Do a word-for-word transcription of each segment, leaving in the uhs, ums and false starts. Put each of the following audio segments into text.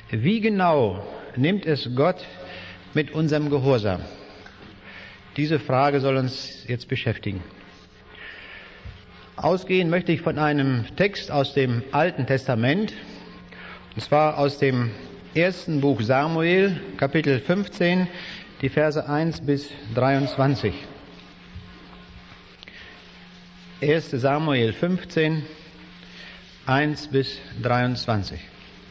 Wie genau nimmt es Gott mit unserem Gehorsam? Diese Frage soll uns jetzt beschäftigen. Ausgehen möchte ich von einem Text aus dem Alten Testament, und zwar aus dem ersten Buch Samuel, Kapitel fünfzehn, die Verse eins bis dreiundzwanzig. erster Samuel fünfzehn, eins bis dreiundzwanzig.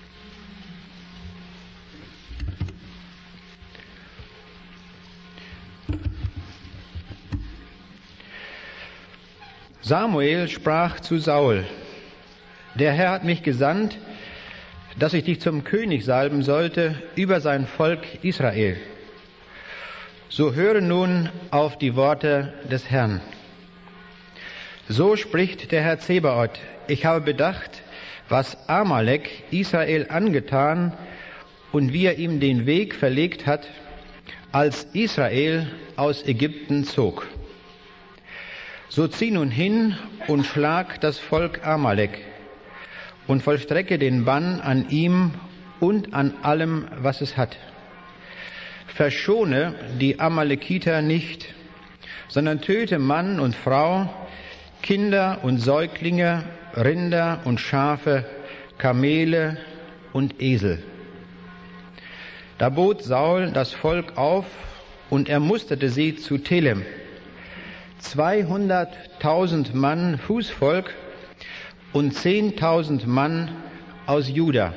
Samuel sprach zu Saul: Der Herr hat mich gesandt, dass ich dich zum König salben sollte über sein Volk Israel. So höre nun auf die Worte des Herrn. So spricht der Herr Zebaoth: Ich habe bedacht, was Amalek Israel angetan und wie er ihm den Weg verlegt hat, als Israel aus Ägypten zog. So zieh nun hin und schlag das Volk Amalek und vollstrecke den Bann an ihm und an allem, was es hat. Verschone die Amalekiter nicht, sondern töte Mann und Frau, Kinder und Säuglinge, Rinder und Schafe, Kamele und Esel. Da bot Saul das Volk auf und er musterte sie zu Telem. Zweihunderttausend Mann Fußvolk und zehntausend Mann aus Juda.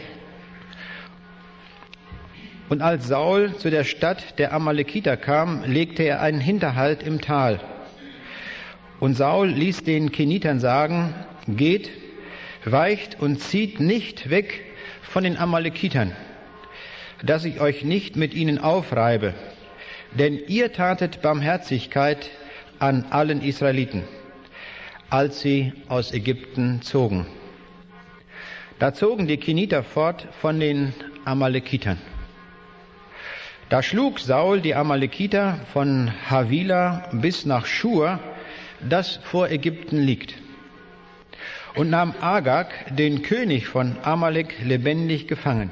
Und als Saul zu der Stadt der Amalekiter kam, legte er einen Hinterhalt im Tal. Und Saul ließ den Kenitern sagen: Geht, weicht und zieht nicht weg von den Amalekitern, dass ich euch nicht mit ihnen aufreibe, denn ihr tatet Barmherzigkeit an allen Israeliten, als sie aus Ägypten zogen. Da zogen die Keniter fort von den Amalekitern. Da schlug Saul die Amalekiter von Havila bis nach Schur, das vor Ägypten liegt, und nahm Agag, den König von Amalek, lebendig gefangen.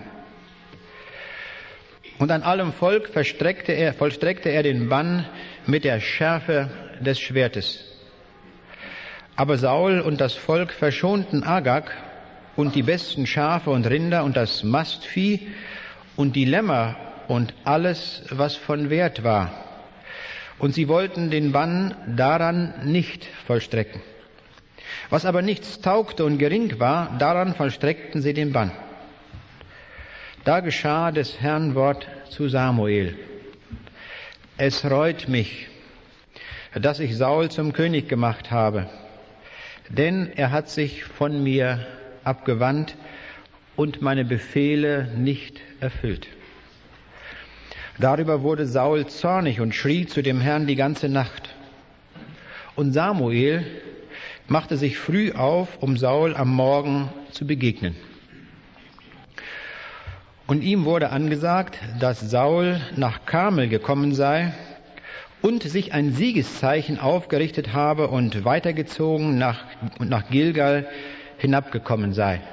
Und an allem Volk vollstreckte er, vollstreckte er den Bann mit der Schärfe des Schwertes. Aber Saul und das Volk verschonten Agag und die besten Schafe und Rinder und das Mastvieh und die Lämmer und alles, was von Wert war. Und sie wollten den Bann daran nicht vollstrecken. Was aber nichts taugte und gering war, daran vollstreckten sie den Bann. Da geschah des Herrn Wort zu Samuel: Es reut mich, dass ich Saul zum König gemacht habe, denn er hat sich von mir abgewandt und meine Befehle nicht erfüllt. Darüber wurde Saul zornig und schrie zu dem Herrn die ganze Nacht. Und Samuel machte sich früh auf, um Saul am Morgen zu begegnen. Und ihm wurde angesagt, dass Saul nach Karmel gekommen sei und sich ein Siegeszeichen aufgerichtet habe und weitergezogen nach, und nach Gilgal hinabgekommen sei.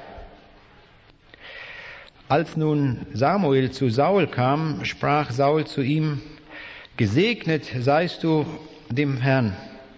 Als nun Samuel zu Saul kam, sprach Saul zu ihm: Gesegnet seist du dem Herrn.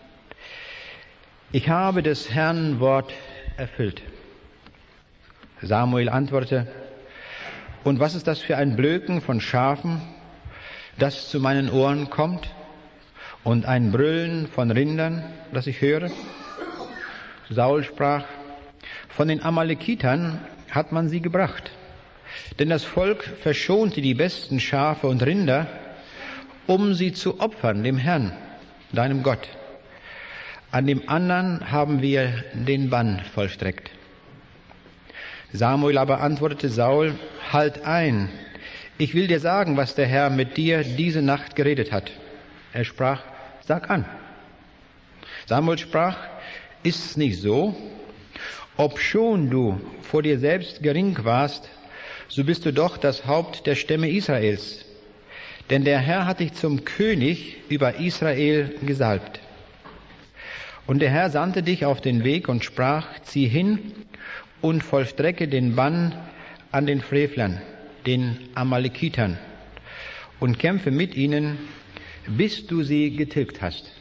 Ich habe des Herrn Wort erfüllt. Samuel antwortete: Und was ist das für ein Blöken von Schafen, das zu meinen Ohren kommt, und ein Brüllen von Rindern, das ich höre? Saul sprach: Von den Amalekitern hat man sie gebracht, denn das Volk verschonte die besten Schafe und Rinder, um sie zu opfern dem Herrn, deinem Gott. An dem anderen haben wir den Bann vollstreckt. Samuel aber antwortete Saul: Halt ein, ich will dir sagen, was der Herr mit dir diese Nacht geredet hat. Er sprach: Sag an. Samuel sprach: Ist's nicht so? Obschon du vor dir selbst gering warst, so bist du doch das Haupt der Stämme Israels. Denn der Herr hat dich zum König über Israel gesalbt. Und der Herr sandte dich auf den Weg und sprach: Zieh hin und vollstrecke den Bann an den Frevlern, den Amalekitern, und kämpfe mit ihnen, bis du sie getilgt hast.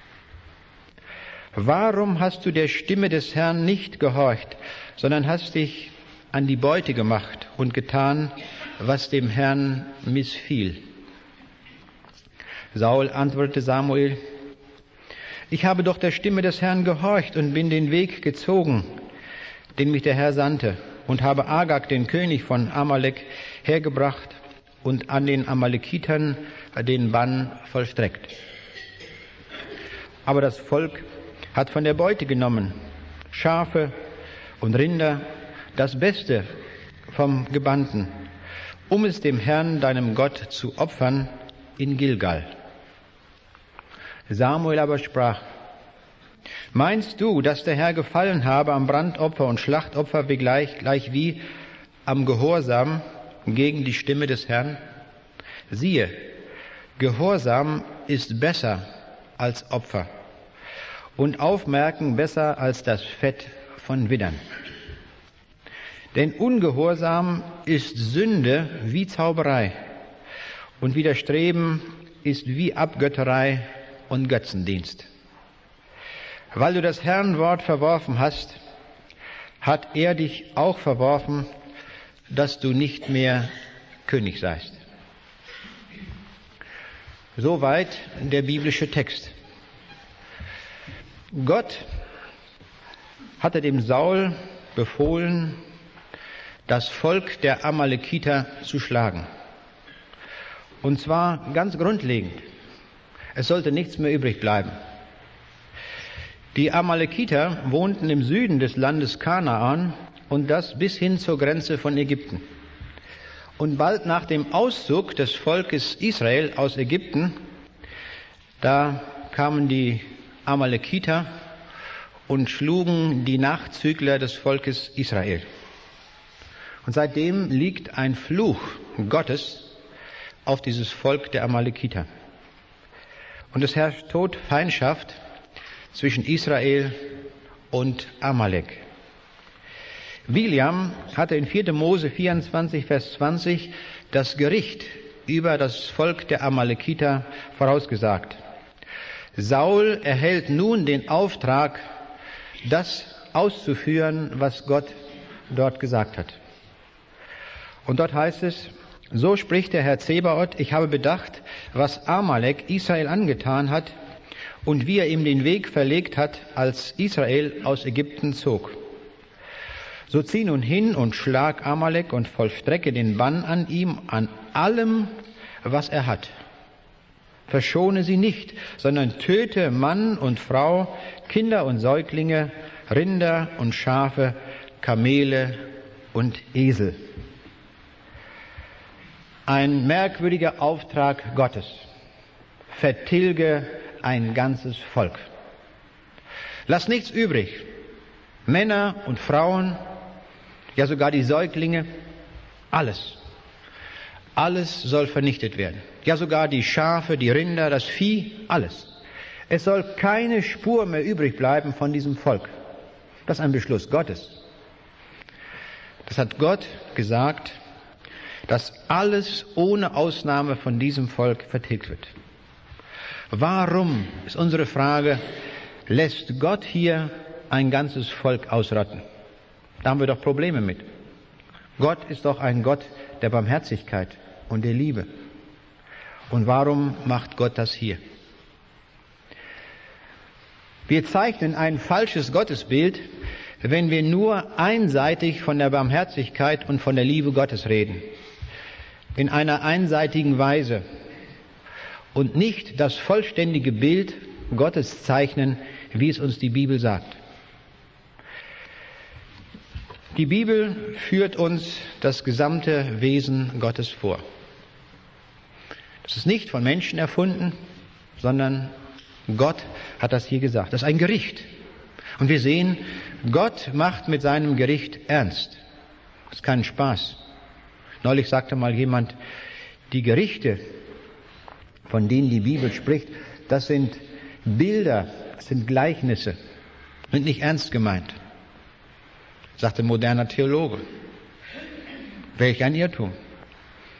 Warum hast du der Stimme des Herrn nicht gehorcht, sondern hast dich an die Beute gemacht und getan, was dem Herrn missfiel? Saul antwortete Samuel: Ich habe doch der Stimme des Herrn gehorcht und bin den Weg gezogen, den mich der Herr sandte, und habe Agag, den König von Amalek, hergebracht und an den Amalekitern den Bann vollstreckt. Aber das Volk hat von der Beute genommen, Schafe und Rinder, das Beste vom Gebannten, um es dem Herrn, deinem Gott, zu opfern in Gilgal. Samuel aber sprach: Meinst du, dass der Herr gefallen habe am Brandopfer und Schlachtopfer gleich, gleich wie am Gehorsam gegen die Stimme des Herrn? Siehe, Gehorsam ist besser als Opfer und Aufmerken besser als das Fett von Widdern. Denn Ungehorsam ist Sünde wie Zauberei, und Widerstreben ist wie Abgötterei und Götzendienst. Weil du das Herrn Wort verworfen hast, hat er dich auch verworfen, dass du nicht mehr König seist. Soweit der biblische Text. Gott hatte dem Saul befohlen, das Volk der Amalekiter zu schlagen. Und zwar ganz grundlegend. Es sollte nichts mehr übrig bleiben. Die Amalekiter wohnten im Süden des Landes Kanaan, und das bis hin zur Grenze von Ägypten. Und bald nach dem Auszug des Volkes Israel aus Ägypten, da kamen die Amalekiter und schlugen die Nachzügler des Volkes Israel. Und seitdem liegt ein Fluch Gottes auf dieses Volk der Amalekiter. Und es herrscht Tod, Feindschaft zwischen Israel und Amalek. Biliam hatte in vierter Mose vierundzwanzig, Vers zwanzig das Gericht über das Volk der Amalekiter vorausgesagt. Saul erhält nun den Auftrag, das auszuführen, was Gott dort gesagt hat. Und dort heißt es: So spricht der Herr Zebaoth: Ich habe bedacht, was Amalek Israel angetan hat und wie er ihm den Weg verlegt hat, als Israel aus Ägypten zog. So zieh nun hin und schlag Amalek und vollstrecke den Bann an ihm, an allem, was er hat. Verschone sie nicht, sondern töte Mann und Frau, Kinder und Säuglinge, Rinder und Schafe, Kamele und Esel. Ein merkwürdiger Auftrag Gottes. Vertilge ein ganzes Volk. Lass nichts übrig. Männer und Frauen, ja sogar die Säuglinge, alles. Alles soll vernichtet werden. Ja sogar die Schafe, die Rinder, das Vieh, alles. Es soll keine Spur mehr übrig bleiben von diesem Volk. Das ist ein Beschluss Gottes. Das hat Gott gesagt, dass alles ohne Ausnahme von diesem Volk vertilgt wird. Warum, ist unsere Frage, lässt Gott hier ein ganzes Volk ausrotten? Da haben wir doch Probleme mit. Gott ist doch ein Gott der Barmherzigkeit und der Liebe. Und warum macht Gott das hier? Wir zeichnen ein falsches Gottesbild, wenn wir nur einseitig von der Barmherzigkeit und von der Liebe Gottes reden. In einer einseitigen Weise. Und nicht das vollständige Bild Gottes zeichnen, wie es uns die Bibel sagt. Die Bibel führt uns das gesamte Wesen Gottes vor. Das ist nicht von Menschen erfunden, sondern Gott hat das hier gesagt. Das ist ein Gericht. Und wir sehen, Gott macht mit seinem Gericht ernst. Das ist kein Spaß. Neulich sagte mal jemand, die Gerichte, von denen die Bibel spricht, das sind Bilder, das sind Gleichnisse, sind nicht ernst gemeint. Sagte ein moderner Theologe. Welch ein Irrtum.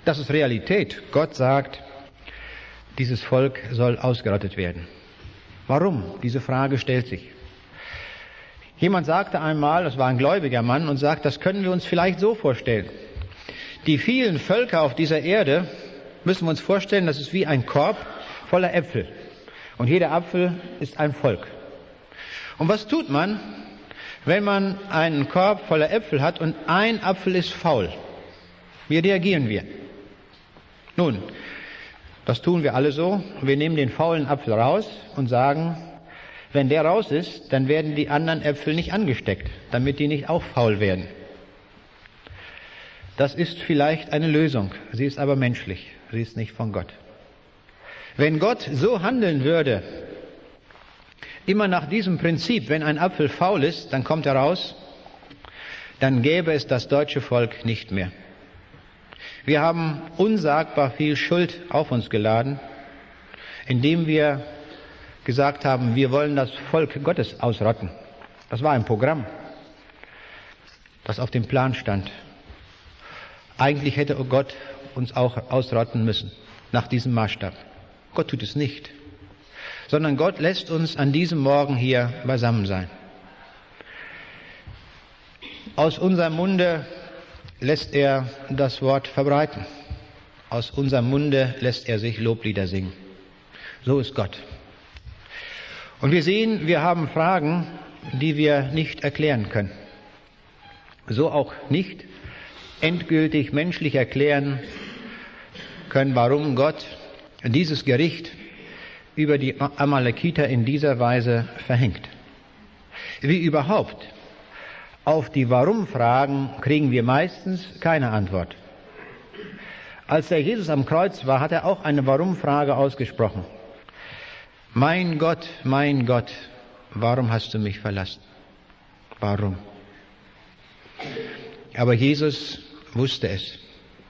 Das ist Realität. Gott sagt, dieses Volk soll ausgerottet werden. Warum? Diese Frage stellt sich. Jemand sagte einmal, das war ein gläubiger Mann, und sagt, das können wir uns vielleicht so vorstellen. Die vielen Völker auf dieser Erde müssen wir uns vorstellen, das ist wie ein Korb voller Äpfel. Und jeder Apfel ist ein Volk. Und was tut man, wenn man einen Korb voller Äpfel hat und ein Apfel ist faul? Wie reagieren wir? Nun, das tun wir alle so. Wir nehmen den faulen Apfel raus und sagen, wenn der raus ist, dann werden die anderen Äpfel nicht angesteckt, damit die nicht auch faul werden. Das ist vielleicht eine Lösung. Sie ist aber menschlich. Sie ist nicht von Gott. Wenn Gott so handeln würde, immer nach diesem Prinzip, wenn ein Apfel faul ist, dann kommt er raus, dann gäbe es das deutsche Volk nicht mehr. Wir haben unsagbar viel Schuld auf uns geladen, indem wir gesagt haben, wir wollen das Volk Gottes ausrotten. Das war ein Programm, das auf dem Plan stand. Eigentlich hätte Gott uns auch ausrotten müssen, nach diesem Maßstab. Gott tut es nicht, sondern Gott lässt uns an diesem Morgen hier beisammen sein. Aus unserem Munde lässt er das Wort verbreiten. Aus unserem Munde lässt er sich Loblieder singen. So ist Gott. Und wir sehen, wir haben Fragen, die wir nicht erklären können. So auch nicht endgültig menschlich erklären können, warum Gott dieses Gericht über die Amalekiter in dieser Weise verhängt. Wie überhaupt, auf die Warum-Fragen kriegen wir meistens keine Antwort. Als der Jesus am Kreuz war, hat er auch eine Warum-Frage ausgesprochen. Mein Gott, mein Gott, warum hast du mich verlassen? Warum? Aber Jesus wusste es.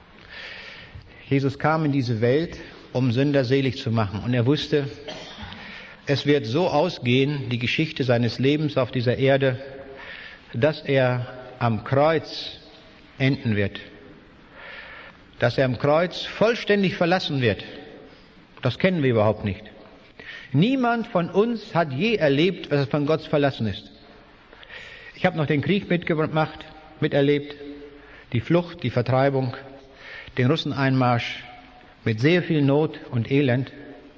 Jesus kam in diese Welt, um Sünder selig zu machen. Und er wusste, es wird so ausgehen, die Geschichte seines Lebens auf dieser Erde, dass er am Kreuz enden wird. Dass er am Kreuz vollständig verlassen wird. Das kennen wir überhaupt nicht. Niemand von uns hat je erlebt, was von Gott verlassen ist. Ich habe noch den Krieg mitgemacht, miterlebt, die Flucht, die Vertreibung, den Russeneinmarsch mit sehr viel Not und Elend.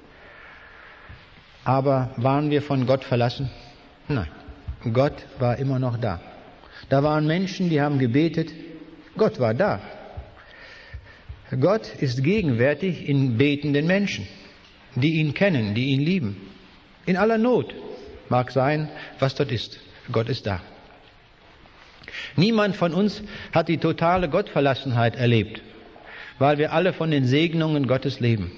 Aber waren wir von Gott verlassen? Nein, Gott war immer noch da. Da waren Menschen, die haben gebetet. Gott war da. Gott ist gegenwärtig in betenden Menschen, die ihn kennen, die ihn lieben. In aller Not mag sein, was dort ist. Gott ist da. Niemand von uns hat die totale Gottverlassenheit erlebt, weil wir alle von den Segnungen Gottes leben.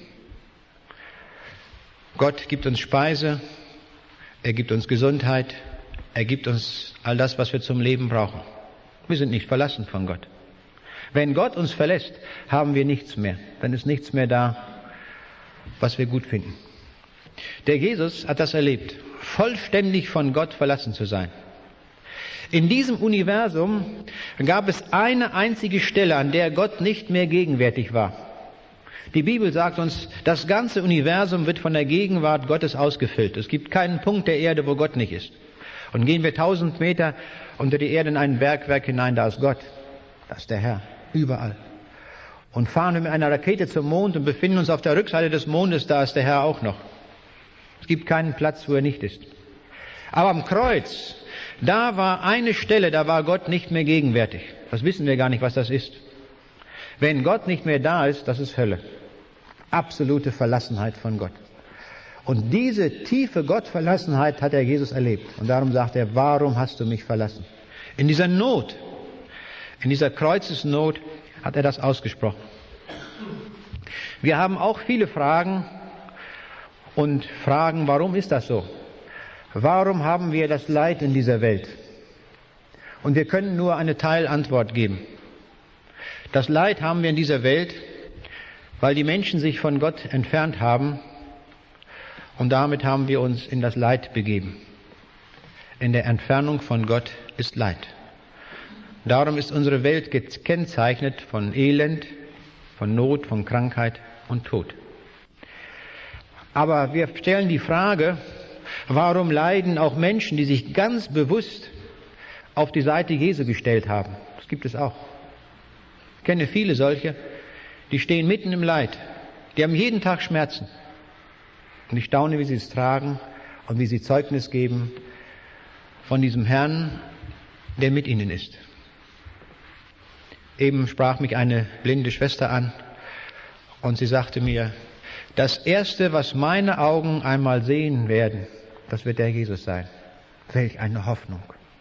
Gott gibt uns Speise, er gibt uns Gesundheit, er gibt uns all das, was wir zum Leben brauchen. Wir sind nicht verlassen von Gott. Wenn Gott uns verlässt, haben wir nichts mehr. Dann ist nichts mehr da, was wir gut finden. Der Jesus hat das erlebt, vollständig von Gott verlassen zu sein. In diesem Universum gab es eine einzige Stelle, an der Gott nicht mehr gegenwärtig war. Die Bibel sagt uns, das ganze Universum wird von der Gegenwart Gottes ausgefüllt. Es gibt keinen Punkt der Erde, wo Gott nicht ist. Und gehen wir tausend Meter unter die Erde in ein Bergwerk hinein, da ist Gott. Das ist der Herr. Überall. Und fahren wir mit einer Rakete zum Mond und befinden uns auf der Rückseite des Mondes, da ist der Herr auch noch. Es gibt keinen Platz, wo er nicht ist. Aber am Kreuz, da war eine Stelle, da war Gott nicht mehr gegenwärtig. Das wissen wir gar nicht, was das ist. Wenn Gott nicht mehr da ist, das ist Hölle. Absolute Verlassenheit von Gott. Und diese tiefe Gottverlassenheit hat der Jesus erlebt. Und darum sagt er, warum hast du mich verlassen? In dieser Not, in dieser Kreuzesnot hat er das ausgesprochen. Wir haben auch viele Fragen und fragen, warum ist das so? Warum haben wir das Leid in dieser Welt? Und wir können nur eine Teilantwort geben. Das Leid haben wir in dieser Welt, weil die Menschen sich von Gott entfernt haben, und damit haben wir uns in das Leid begeben. In der Entfernung von Gott ist Leid. Darum ist unsere Welt gekennzeichnet von Elend, von Not, von Krankheit und Tod. Aber wir stellen die Frage, warum leiden auch Menschen, die sich ganz bewusst auf die Seite Jesu gestellt haben? Das gibt es auch. Ich kenne viele solche, die stehen mitten im Leid. Die haben jeden Tag Schmerzen. Und ich staune, wie sie es tragen und wie sie Zeugnis geben von diesem Herrn, der mit ihnen ist. Eben sprach mich eine blinde Schwester an und sie sagte mir, das Erste, was meine Augen einmal sehen werden, das wird der Jesus sein. Welch eine Hoffnung.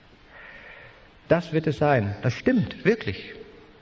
Das wird es sein. Das stimmt, wirklich.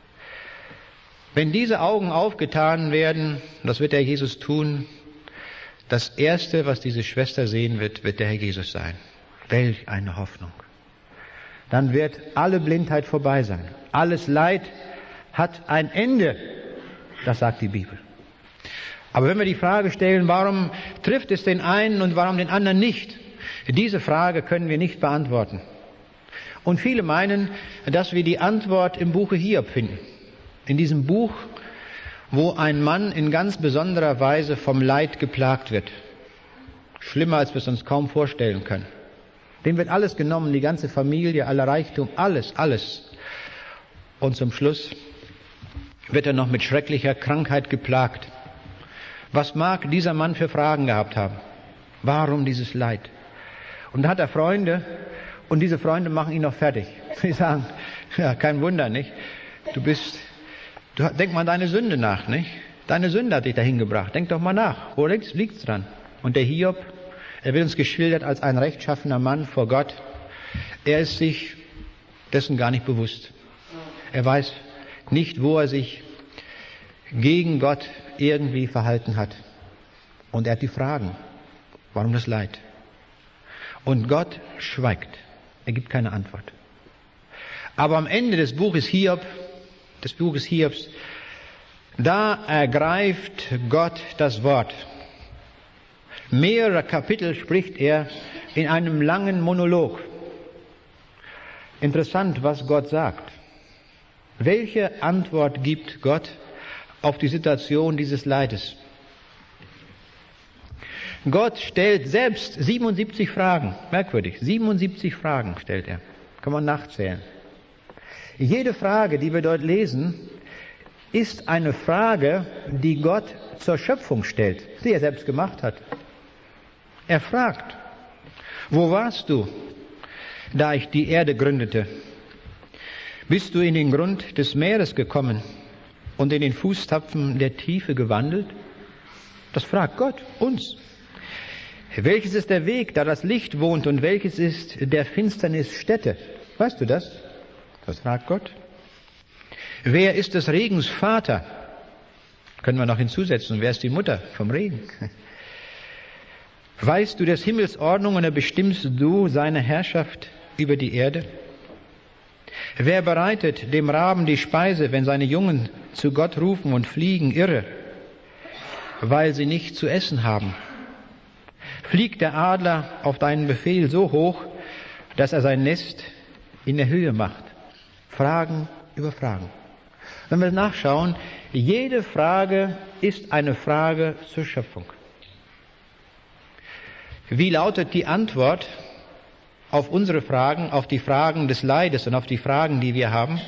Wenn diese Augen aufgetan werden, das wird der Jesus tun, das Erste, was diese Schwester sehen wird, wird der Herr Jesus sein. Welch eine Hoffnung. Dann wird alle Blindheit vorbei sein. Alles Leid hat ein Ende. Das sagt die Bibel. Aber wenn wir die Frage stellen, warum trifft es den einen und warum den anderen nicht? Diese Frage können wir nicht beantworten. Und viele meinen, dass wir die Antwort im Buche Hiob finden. In diesem Buch, wo ein Mann in ganz besonderer Weise vom Leid geplagt wird. Schlimmer, als wir es uns kaum vorstellen können. Dem wird alles genommen, die ganze Familie, aller Reichtum, alles, alles. Und zum Schluss wird er noch mit schrecklicher Krankheit geplagt. Was mag dieser Mann für Fragen gehabt haben? Warum dieses Leid? Und da hat er Freunde und diese Freunde machen ihn noch fertig. Sie sagen, ja, kein Wunder, nicht? Du bist, du, denk mal an deine Sünde nach, nicht? Deine Sünde hat dich dahin gebracht. Denk doch mal nach. Wo liegt's dran? Und der Hiob, er wird uns geschildert als ein rechtschaffener Mann vor Gott. Er ist sich dessen gar nicht bewusst. Er weiß nicht, wo er sich gegen Gott irgendwie verhalten hat. Und er hat die Fragen. Warum das Leid? Und Gott schweigt. Er gibt keine Antwort. Aber am Ende des Buches Hiob, des Buches Hiobs, da ergreift Gott das Wort. Mehrere Kapitel spricht er in einem langen Monolog. Interessant, was Gott sagt. Welche Antwort gibt Gott auf die Situation dieses Leides? Gott stellt selbst siebenundsiebzig Fragen. Merkwürdig, siebenundsiebzig Fragen stellt er. Kann man nachzählen. Jede Frage, die wir dort lesen, ist eine Frage, die Gott zur Schöpfung stellt, die er selbst gemacht hat. Er fragt, wo warst du, da ich die Erde gründete? Bist du in den Grund des Meeres gekommen und in den Fußtapfen der Tiefe gewandelt? Das fragt Gott uns. Welches ist der Weg, da das Licht wohnt, und welches ist der Finsternis Stätte? Weißt du das? Das fragt Gott. Wer ist des Regens Vater? Können wir noch hinzusetzen. Wer ist die Mutter vom Regen? Weißt du des Himmels Ordnung und bestimmst du seine Herrschaft über die Erde? Wer bereitet dem Raben die Speise, wenn seine Jungen zu Gott rufen und fliegen irre, weil sie nicht zu essen haben? Fliegt der Adler auf deinen Befehl so hoch, dass er sein Nest in der Höhe macht? Fragen über Fragen. Wenn wir nachschauen, jede Frage ist eine Frage zur Schöpfung. Wie lautet die Antwort auf unsere Fragen, auf die Fragen des Leides und auf die Fragen, die wir haben?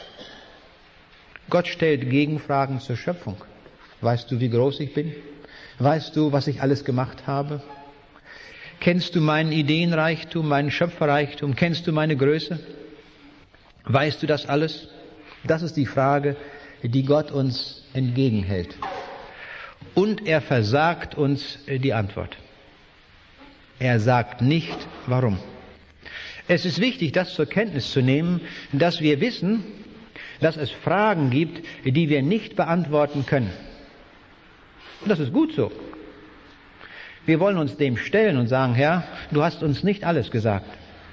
Gott stellt Gegenfragen zur Schöpfung. Weißt du, wie groß ich bin? Weißt du, was ich alles gemacht habe? Kennst du meinen Ideenreichtum, meinen Schöpferreichtum? Kennst du meine Größe? Weißt du das alles? Das ist die Frage, die Gott uns entgegenhält. Und er versagt uns die Antwort. Er sagt nicht, warum. Es ist wichtig, das zur Kenntnis zu nehmen, dass wir wissen, dass es Fragen gibt, die wir nicht beantworten können. Und das ist gut so. Wir wollen uns dem stellen und sagen, Herr, du hast uns nicht alles gesagt.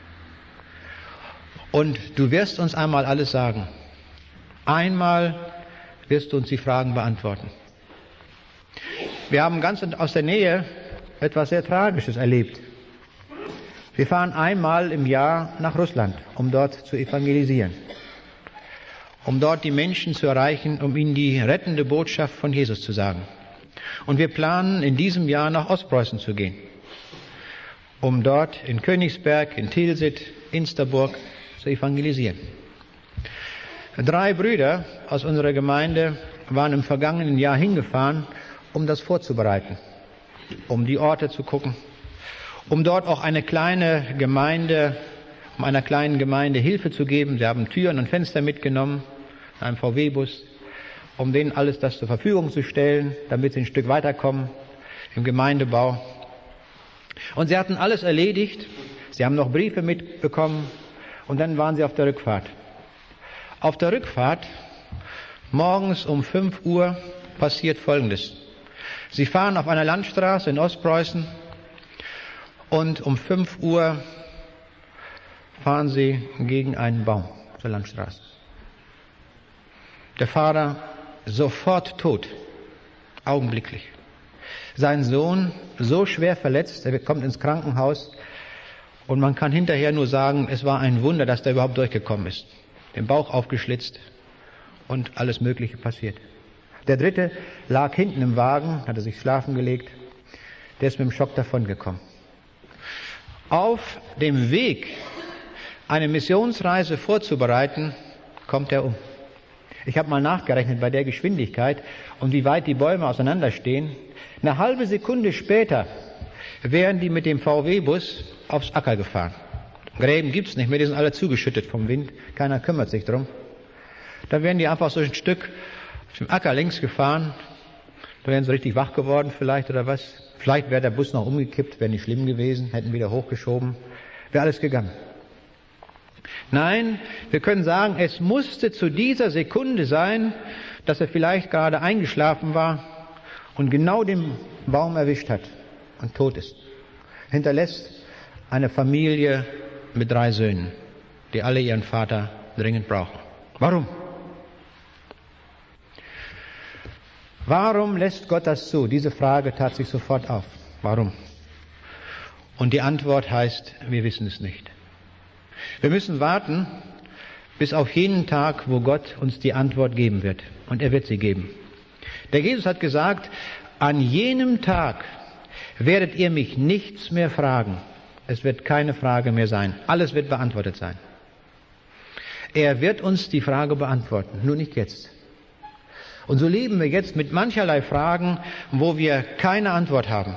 Und du wirst uns einmal alles sagen. Einmal wirst du uns die Fragen beantworten. Wir haben ganz aus der Nähe etwas sehr Tragisches erlebt. Wir fahren einmal im Jahr nach Russland, um dort zu evangelisieren. um dort die Menschen zu erreichen, um ihnen die rettende Botschaft von Jesus zu sagen. Und wir planen, in diesem Jahr nach Ostpreußen zu gehen, um dort in Königsberg, in Tilsit, Insterburg zu evangelisieren. Drei Brüder aus unserer Gemeinde waren im vergangenen Jahr hingefahren, um das vorzubereiten, um die Orte zu gucken, um dort auch eine kleine Gemeinde, um einer kleinen Gemeinde Hilfe zu geben. Sie haben Türen und Fenster mitgenommen, einen V W-Bus, um denen alles das zur Verfügung zu stellen, damit sie ein Stück weiterkommen im Gemeindebau. Und sie hatten alles erledigt. Sie haben noch Briefe mitbekommen und dann waren sie auf der Rückfahrt. Auf der Rückfahrt, morgens um fünf Uhr, passiert Folgendes. Sie fahren auf einer Landstraße in Ostpreußen und um fünf Uhr fahren sie gegen einen Baum auf der Landstraße. Der Fahrer sofort tot, augenblicklich. Sein Sohn so schwer verletzt, er kommt ins Krankenhaus und man kann hinterher nur sagen, es war ein Wunder, dass der überhaupt durchgekommen ist. Den Bauch aufgeschlitzt und alles Mögliche passiert. Der dritte lag hinten im Wagen, hatte sich schlafen gelegt, der ist mit dem Schock davongekommen. Auf dem Weg, eine Missionsreise vorzubereiten, kommt er um. Ich habe mal nachgerechnet bei der Geschwindigkeit und wie weit die Bäume auseinanderstehen. Eine halbe Sekunde später wären die mit dem V W-Bus aufs Acker gefahren. Gräben gibt's nicht mehr, die sind alle zugeschüttet vom Wind. Keiner kümmert sich drum. Da wären die einfach so ein Stück auf dem Acker längs gefahren. Da wären sie richtig wach geworden vielleicht oder was. Vielleicht wäre der Bus noch umgekippt, wäre nicht schlimm gewesen, hätten wieder hochgeschoben. Wäre alles gegangen. Nein, wir können sagen, es musste zu dieser Sekunde sein, dass er vielleicht gerade eingeschlafen war und genau den Baum erwischt hat und tot ist. Hinterlässt eine Familie mit drei Söhnen, die alle ihren Vater dringend brauchen. Warum? Warum lässt Gott das zu? Diese Frage tat sich sofort auf. Warum? Und die Antwort heißt, wir wissen es nicht. Wir müssen warten bis auf jenen Tag, wo Gott uns die Antwort geben wird. Und er wird sie geben. Der Jesus hat gesagt, an jenem Tag werdet ihr mich nichts mehr fragen. Es wird keine Frage mehr sein. Alles wird beantwortet sein. Er wird uns die Frage beantworten, nur nicht jetzt. Und so leben wir jetzt mit mancherlei Fragen, wo wir keine Antwort haben.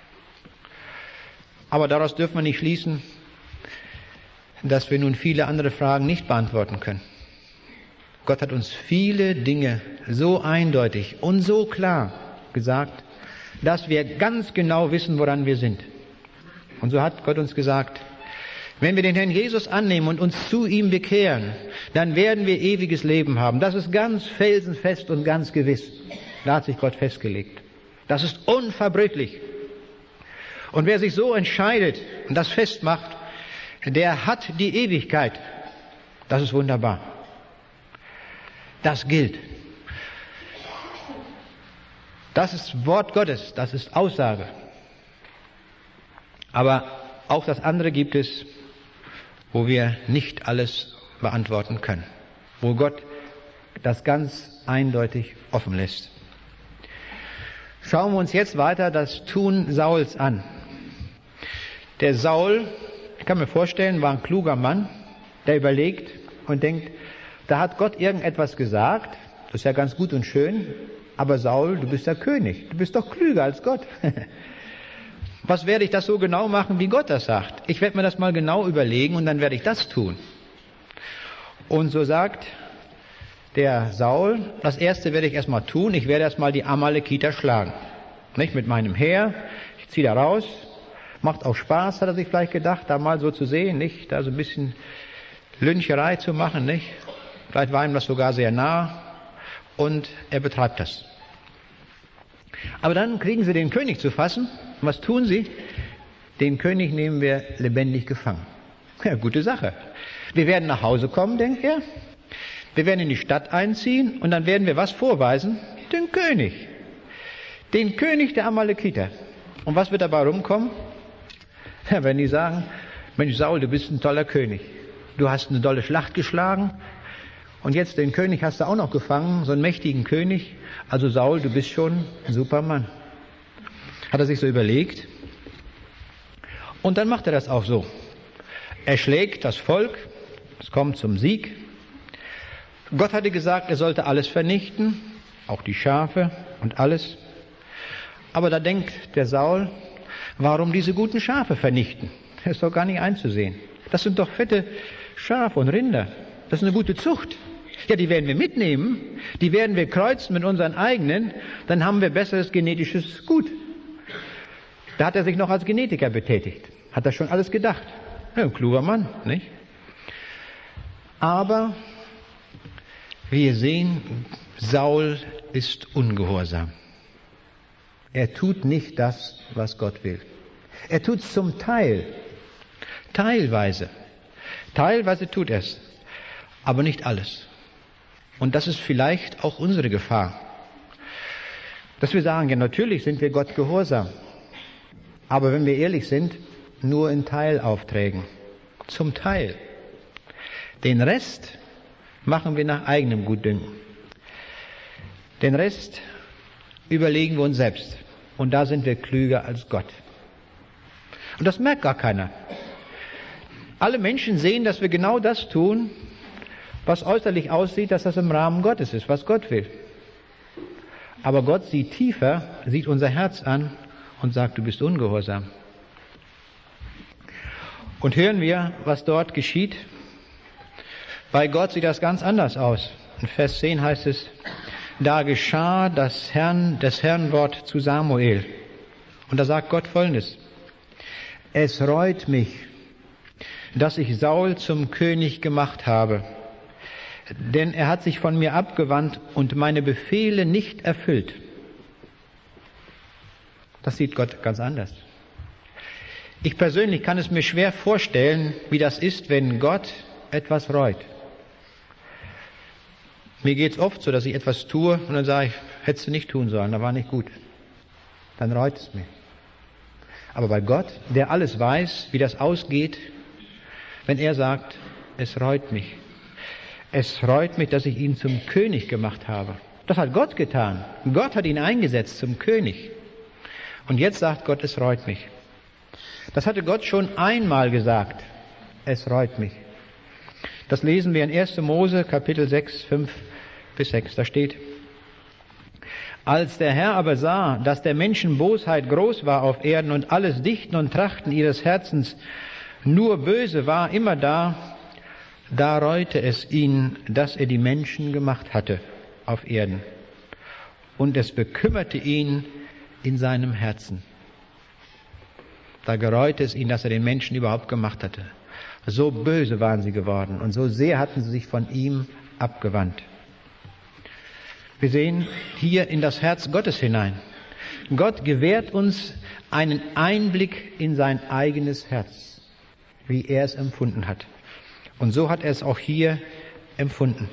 Aber daraus dürfen wir nicht schließen, dass wir nun viele andere Fragen nicht beantworten können. Gott hat uns viele Dinge so eindeutig und so klar gesagt, dass wir ganz genau wissen, woran wir sind. Und so hat Gott uns gesagt, wenn wir den Herrn Jesus annehmen und uns zu ihm bekehren, dann werden wir ewiges Leben haben. Das ist ganz felsenfest und ganz gewiss. Da hat sich Gott festgelegt. Das ist unverbrüchlich. Und wer sich so entscheidet und das festmacht, der hat die Ewigkeit. Das ist wunderbar. Das gilt. Das ist Wort Gottes, das ist Aussage. Aber auch das andere gibt es, wo wir nicht alles beantworten können. Wo Gott das ganz eindeutig offen lässt. Schauen wir uns jetzt weiter das Tun Sauls an. Der Saul, ich kann mir vorstellen, war ein kluger Mann, der überlegt und denkt, da hat Gott irgendetwas gesagt, das ist ja ganz gut und schön, aber Saul, du bist der König, du bist doch klüger als Gott. Was werde ich das so genau machen, wie Gott das sagt? Ich werde mir das mal genau überlegen und dann werde ich das tun. Und so sagt der Saul, das erste werde ich erstmal tun, ich werde erstmal die Amalekiter schlagen. Nicht mit meinem Heer, ich ziehe da raus, macht auch Spaß, hat er sich vielleicht gedacht, da mal so zu sehen, nicht, da so ein bisschen Lyncherei zu machen, nicht. Vielleicht war ihm das sogar sehr nah und er betreibt das. Aber dann kriegen sie den König zu fassen. Und was tun sie? Den König nehmen wir lebendig gefangen. Ja, gute Sache. Wir werden nach Hause kommen, denkt er. Wir werden in die Stadt einziehen und dann werden wir was vorweisen? Den König. Den König der Amalekiter. Und was wird dabei rumkommen? Ja, wenn die sagen, Mensch Saul, du bist ein toller König. Du hast eine tolle Schlacht geschlagen Und jetzt den König hast du auch noch gefangen, so einen mächtigen König. Also Saul, du bist schon ein super Mann. Hat er sich so überlegt. Und dann macht er das auch so. Er schlägt das Volk, es kommt zum Sieg. Gott hatte gesagt, er sollte alles vernichten, auch die Schafe und alles. Aber da denkt der Saul, warum diese guten Schafe vernichten? Das ist doch gar nicht einzusehen. Das sind doch fette Schafe und Rinder. Das ist eine gute Zucht. Ja, die werden wir mitnehmen, die werden wir kreuzen mit unseren eigenen, dann haben wir besseres genetisches Gut. Da hat er sich noch als Genetiker betätigt. Hat er schon alles gedacht. Ja, ein kluger Mann, nicht? Aber wir sehen, Saul ist ungehorsam. Er tut nicht das, was Gott will. Er tut es zum Teil, teilweise. Teilweise tut er es, aber nicht alles. Und das ist vielleicht auch unsere Gefahr. Dass wir sagen, ja natürlich sind wir Gott gehorsam, aber wenn wir ehrlich sind, nur in Teilaufträgen. Zum Teil. Den Rest machen wir nach eigenem Gutdünken. Den Rest überlegen wir uns selbst. Und da sind wir klüger als Gott. Und das merkt gar keiner. Alle Menschen sehen, dass wir genau das tun, was äußerlich aussieht, dass das im Rahmen Gottes ist, was Gott will. Aber Gott sieht tiefer, sieht unser Herz an und sagt, du bist ungehorsam. Und hören wir, was dort geschieht? Bei Gott sieht das ganz anders aus. In Vers zehn heißt es, da geschah das Herrn, das Herrnwort zu Samuel. Und da sagt Gott Folgendes, es reut mich, dass ich Saul zum König gemacht habe, denn er hat sich von mir abgewandt und meine Befehle nicht erfüllt. Das sieht Gott ganz anders. Ich persönlich kann es mir schwer vorstellen, wie das ist, wenn Gott etwas reut. Mir geht es oft so, dass ich etwas tue und dann sage ich, hättest du nicht tun sollen, das war nicht gut. Dann reut es mich. Aber bei Gott, der alles weiß, wie das ausgeht, wenn er sagt, es reut mich. Es reut mich, dass ich ihn zum König gemacht habe. Das hat Gott getan. Gott hat ihn eingesetzt zum König. Und jetzt sagt Gott, es reut mich. Das hatte Gott schon einmal gesagt. Es reut mich. Das lesen wir in erster Mose, Kapitel sechs, fünf bis sechs. Da steht, als der Herr aber sah, dass der Menschen Bosheit groß war auf Erden und alles Dichten und Trachten ihres Herzens nur böse war, immer da, da reute es ihn, dass er die Menschen gemacht hatte auf Erden. Und es bekümmerte ihn in seinem Herzen. Da gereute es ihn, dass er den Menschen überhaupt gemacht hatte. So böse waren sie geworden und so sehr hatten sie sich von ihm abgewandt. Wir sehen hier in das Herz Gottes hinein. Gott gewährt uns einen Einblick in sein eigenes Herz, wie er es empfunden hat. Und so hat er es auch hier empfunden.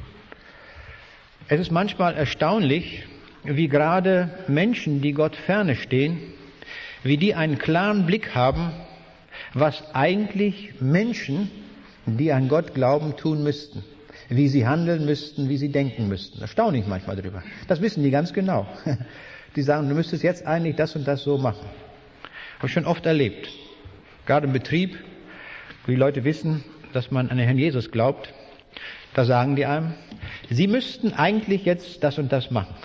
Es ist manchmal erstaunlich, wie gerade Menschen, die Gott ferne stehen, wie die einen klaren Blick haben, was eigentlich Menschen, die an Gott glauben, tun müssten. Wie sie handeln müssten, wie sie denken müssten. Da staune ich manchmal drüber. Das wissen die ganz genau. Die sagen, du müsstest jetzt eigentlich das und das so machen. Habe ich schon oft erlebt. Gerade im Betrieb, wo die Leute wissen, dass man an den Herrn Jesus glaubt, da sagen die einem, sie müssten eigentlich jetzt das und das machen.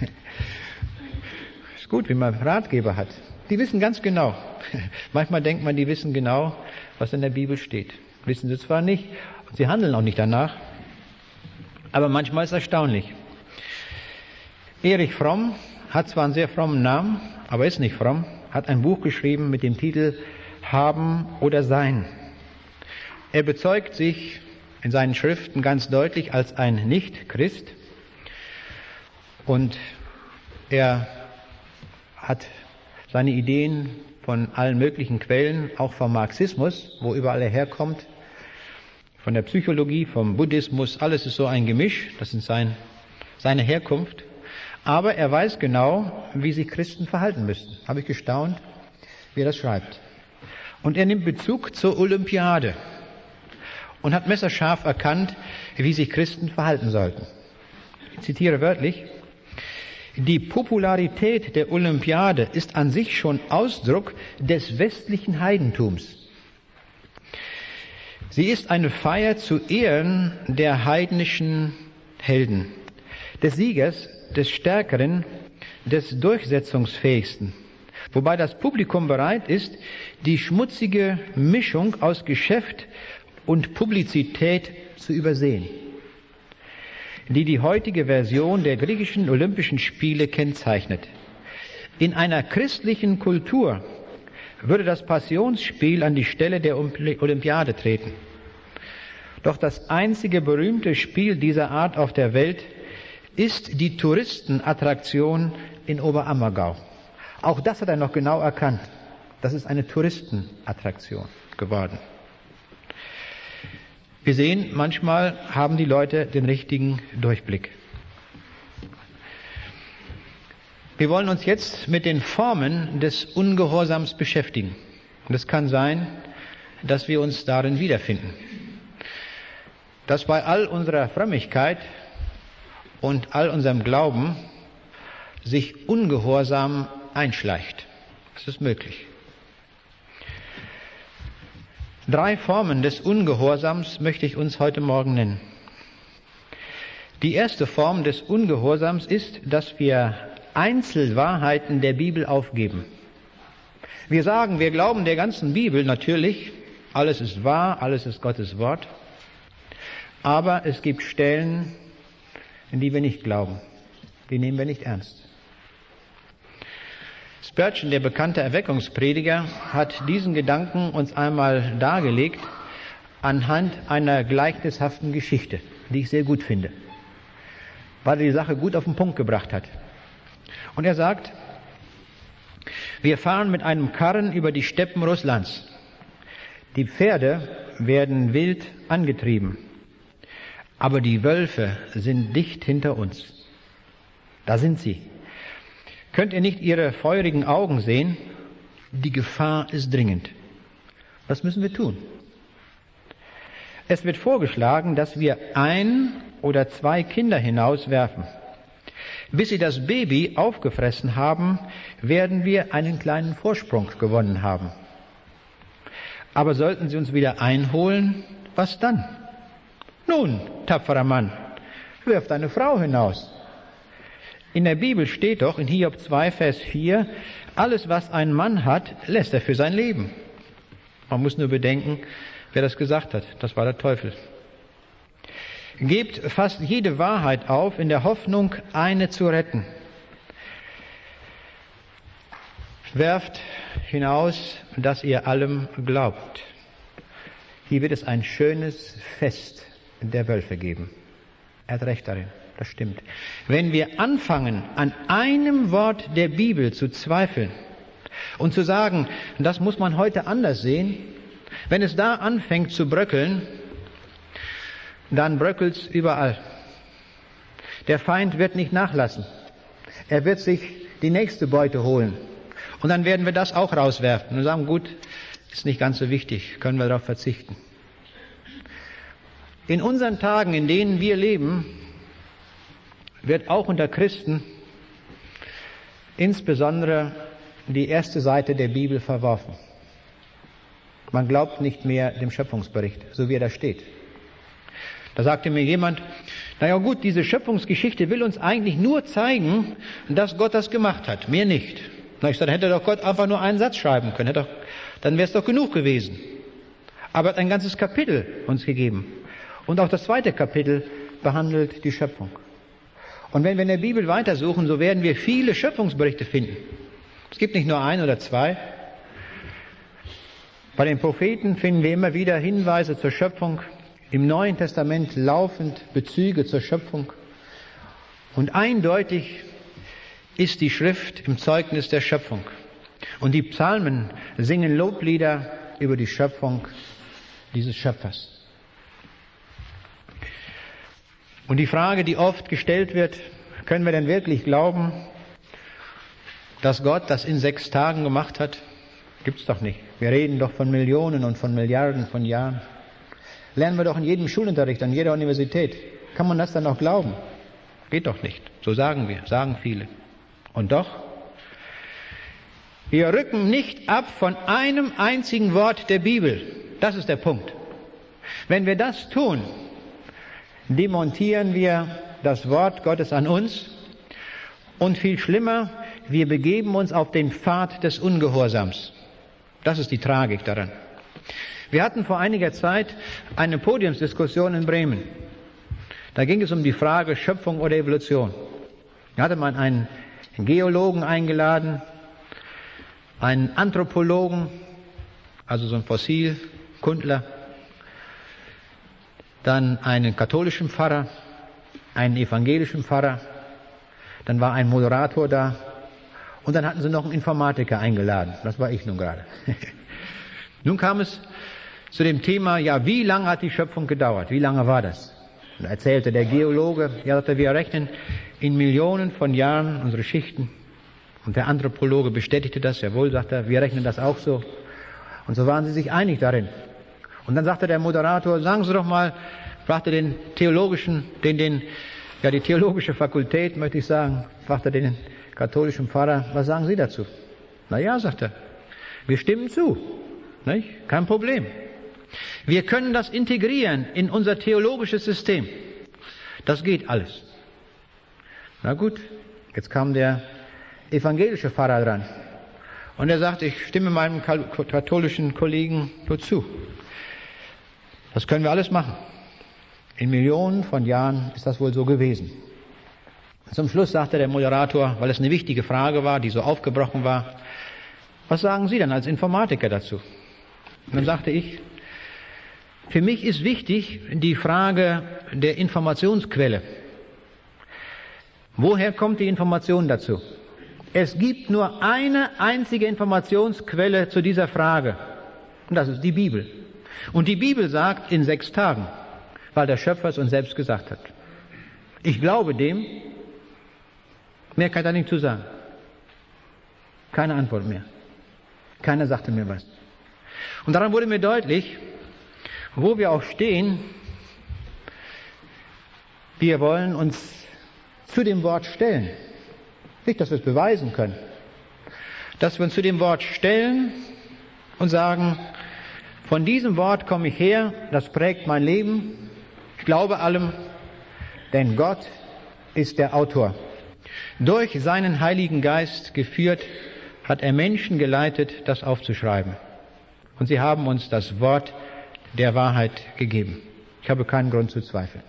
Ist gut, wenn man Ratgeber hat. Die wissen ganz genau. Manchmal denkt man, die wissen genau, was in der Bibel steht. Wissen sie zwar nicht, und sie handeln auch nicht danach, aber manchmal ist es erstaunlich. Erich Fromm hat zwar einen sehr frommen Namen, aber ist nicht fromm, hat ein Buch geschrieben mit dem Titel Haben oder Sein. Er bezeugt sich in seinen Schriften ganz deutlich als ein Nicht-Christ und er hat seine Ideen von allen möglichen Quellen, auch vom Marxismus, wo überall er herkommt, von der Psychologie, vom Buddhismus, alles ist so ein Gemisch, das ist sein, seine Herkunft. Aber er weiß genau, wie sich Christen verhalten müssten. Habe ich gestaunt, wie er das schreibt. Und er nimmt Bezug zur Olympiade. und hat messerscharf erkannt, wie sich Christen verhalten sollten. Ich zitiere wörtlich: Die Popularität der Olympiade ist an sich schon Ausdruck des westlichen Heidentums. Sie ist eine Feier zu Ehren der heidnischen Helden, des Siegers, des Stärkeren, des Durchsetzungsfähigsten, wobei das Publikum bereit ist, die schmutzige Mischung aus Geschäft und Publizität zu übersehen, die die heutige Version der griechischen Olympischen Spiele kennzeichnet. In einer christlichen Kultur würde das Passionsspiel an die Stelle der Olympiade treten. Doch das einzige berühmte Spiel dieser Art auf der Welt ist die Touristenattraktion in Oberammergau. Auch das hat er noch genau erkannt. Das ist eine Touristenattraktion geworden. Wir sehen, manchmal haben die Leute den richtigen Durchblick. Wir wollen uns jetzt mit den Formen des Ungehorsams beschäftigen. Und es kann sein, dass wir uns darin wiederfinden. Dass bei all unserer Frömmigkeit und all unserem Glauben sich Ungehorsam einschleicht. Das ist möglich. Drei Formen des Ungehorsams möchte ich uns heute Morgen nennen. Die erste Form des Ungehorsams ist, dass wir Einzelwahrheiten der Bibel aufgeben. Wir sagen, wir glauben der ganzen Bibel natürlich, alles ist wahr, alles ist Gottes Wort, aber es gibt Stellen, in die wir nicht glauben. Die nehmen wir nicht ernst. Spurgeon, der bekannte Erweckungsprediger, hat diesen Gedanken uns einmal dargelegt anhand einer gleichnishaften Geschichte, die ich sehr gut finde, weil er die Sache gut auf den Punkt gebracht hat. Und er sagt, wir fahren mit einem Karren über die Steppen Russlands. Die Pferde werden wild angetrieben, aber die Wölfe sind dicht hinter uns. Da sind sie. Könnt ihr nicht ihre feurigen Augen sehen? Die Gefahr ist dringend. Was müssen wir tun? Es wird vorgeschlagen, dass wir ein oder zwei Kinder hinauswerfen. Bis sie das Baby aufgefressen haben, werden wir einen kleinen Vorsprung gewonnen haben. Aber sollten sie uns wieder einholen, was dann? Nun, tapferer Mann, wirf deine Frau hinaus. In der Bibel steht doch in Hiob zwei, Vers vier, alles, was ein Mann hat, lässt er für sein Leben. Man muss nur bedenken, wer das gesagt hat. Das war der Teufel. Gebt fast jede Wahrheit auf, in der Hoffnung, eine zu retten. Werft hinaus, dass ihr allem glaubt. Hier wird es ein schönes Fest der Wölfe geben. Er hat recht darin, das stimmt. Wenn wir anfangen, an einem Wort der Bibel zu zweifeln und zu sagen, das muss man heute anders sehen, wenn es da anfängt zu bröckeln, dann bröckelt's überall. Der Feind wird nicht nachlassen. Er wird sich die nächste Beute holen. Und dann werden wir das auch rauswerfen und sagen, gut, ist nicht ganz so wichtig, können wir darauf verzichten. In unseren Tagen, in denen wir leben, wird auch unter Christen insbesondere die erste Seite der Bibel verworfen. Man glaubt nicht mehr dem Schöpfungsbericht, so wie er da steht. Da sagte mir jemand, naja gut, diese Schöpfungsgeschichte will uns eigentlich nur zeigen, dass Gott das gemacht hat, mehr nicht. Na, ich sage, hätte doch Gott einfach nur einen Satz schreiben können, hätte doch, dann wäre es doch genug gewesen. Aber er hat ein ganzes Kapitel uns gegeben. Und auch das zweite Kapitel behandelt die Schöpfung. Und wenn wir in der Bibel weitersuchen, so werden wir viele Schöpfungsberichte finden. Es gibt nicht nur ein oder zwei. Bei den Propheten finden wir immer wieder Hinweise zur Schöpfung. Im Neuen Testament laufend Bezüge zur Schöpfung. Und eindeutig ist die Schrift im Zeugnis der Schöpfung. Und die Psalmen singen Loblieder über die Schöpfung dieses Schöpfers. Und die Frage, die oft gestellt wird, können wir denn wirklich glauben, dass Gott das in sechs Tagen gemacht hat? Gibt's doch nicht. Wir reden doch von Millionen und von Milliarden von Jahren. Lernen wir doch in jedem Schulunterricht, an jeder Universität. Kann man das dann noch glauben? Geht doch nicht. So sagen wir, sagen viele. Und doch, wir rücken nicht ab von einem einzigen Wort der Bibel. Das ist der Punkt. Wenn wir das tun, demontieren wir das Wort Gottes an uns und viel schlimmer, wir begeben uns auf den Pfad des Ungehorsams. Das ist die Tragik daran. Wir hatten vor einiger Zeit eine Podiumsdiskussion in Bremen. Da ging es um die Frage Schöpfung oder Evolution. Da hatte man einen Geologen eingeladen, einen Anthropologen, also so ein Fossilkundler, dann einen katholischen Pfarrer, einen evangelischen Pfarrer, dann war ein Moderator da und dann hatten sie noch einen Informatiker eingeladen. Das war ich nun gerade. Nun kam es zu dem Thema, ja, wie lange hat die Schöpfung gedauert? Wie lange war das? Da erzählte der Geologe, ja, sagte, wir rechnen in Millionen von Jahren unsere Schichten. Und der Anthropologe bestätigte das, jawohl, sagte er, wir rechnen das auch so. Und so waren sie sich einig darin. Und dann sagte der Moderator, sagen Sie doch mal, fragte den theologischen, den, den, ja, die theologische Fakultät, möchte ich sagen, fragte den katholischen Pfarrer, was sagen Sie dazu? Na ja, sagt er, wir stimmen zu, nicht? Kein Problem. Wir können das integrieren in unser theologisches System. Das geht alles. Na gut, jetzt kam der evangelische Pfarrer dran. Und er sagte, ich stimme meinem katholischen Kollegen nur zu. Das können wir alles machen. In Millionen von Jahren ist das wohl so gewesen. Zum Schluss sagte der Moderator, weil es eine wichtige Frage war, die so aufgebrochen war, was sagen Sie denn als Informatiker dazu? Und dann sagte ich, für mich ist wichtig die Frage der Informationsquelle. Woher kommt die Information dazu? Es gibt nur eine einzige Informationsquelle zu dieser Frage. Und das ist die Bibel. Und die Bibel sagt in sechs Tagen, weil der Schöpfer es uns selbst gesagt hat. Ich glaube dem, mehr kann ich da nicht zu sagen. Keine Antwort mehr. Keiner sagte mir was. Und daran wurde mir deutlich, wo wir auch stehen, wir wollen uns zu dem Wort stellen. Nicht, dass wir es beweisen können. Dass wir uns zu dem Wort stellen und sagen, von diesem Wort komme ich her, das prägt mein Leben. Ich glaube allem, denn Gott ist der Autor. Durch seinen Heiligen Geist geführt, hat er Menschen geleitet, das aufzuschreiben. Und sie haben uns das Wort der Wahrheit gegeben. Ich habe keinen Grund zu zweifeln.